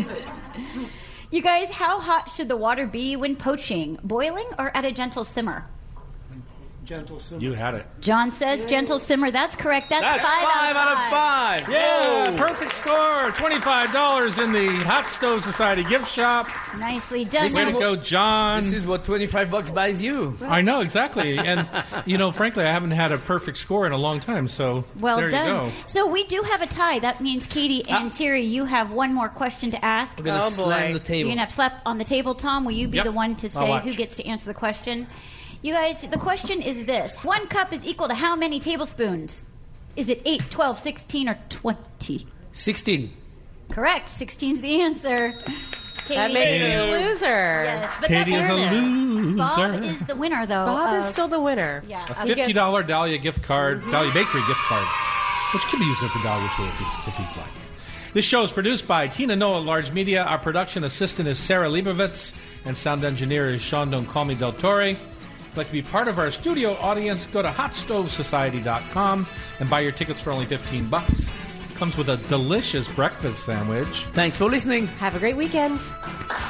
You guys, how hot should the water be when poaching? Boiling or at a gentle simmer? Gentle simmer. You had it. John says gentle simmer. That's correct. That's, That's five, five out of five. Yeah, perfect score. twenty-five dollars in the Hot Stove Society gift shop. Nicely done. Way to go, John. This is what twenty-five bucks buys you. I know, exactly. And, you know, frankly, I haven't had a perfect score in a long time, so Well there done. you go. So we do have a tie. That means Katie and Terry, you have one more question to ask. We're gonna Oh, slam boy. the table. You're gonna have slap on the table, Tom. Will you be Yep. the one to I'll say watch. who gets to answer the question? You guys, the question is this: one cup is equal to how many tablespoons? Is it eight, twelve, sixteen, or twenty? Sixteen. Correct. sixteen is the answer. Katie. That makes Katie. me a loser. Yes, but Katie that's is a loser. Bob is the winner, though. Bob of- is still the winner. Yeah. A He fifty dollars Dahlia gift card, Dahlia Bakery gift card, which can be used at the Dahlia too if, you, if you'd like. This show is produced by Tina Noah, Large Media. Our production assistant is Sarah Leibovitz, and sound engineer is Sean Don't Call Me Del Torre. If you'd like to be part of our studio audience, go to hot stove society dot com and buy your tickets for only fifteen bucks. Comes with a delicious breakfast sandwich. Thanks for listening. Have a great weekend.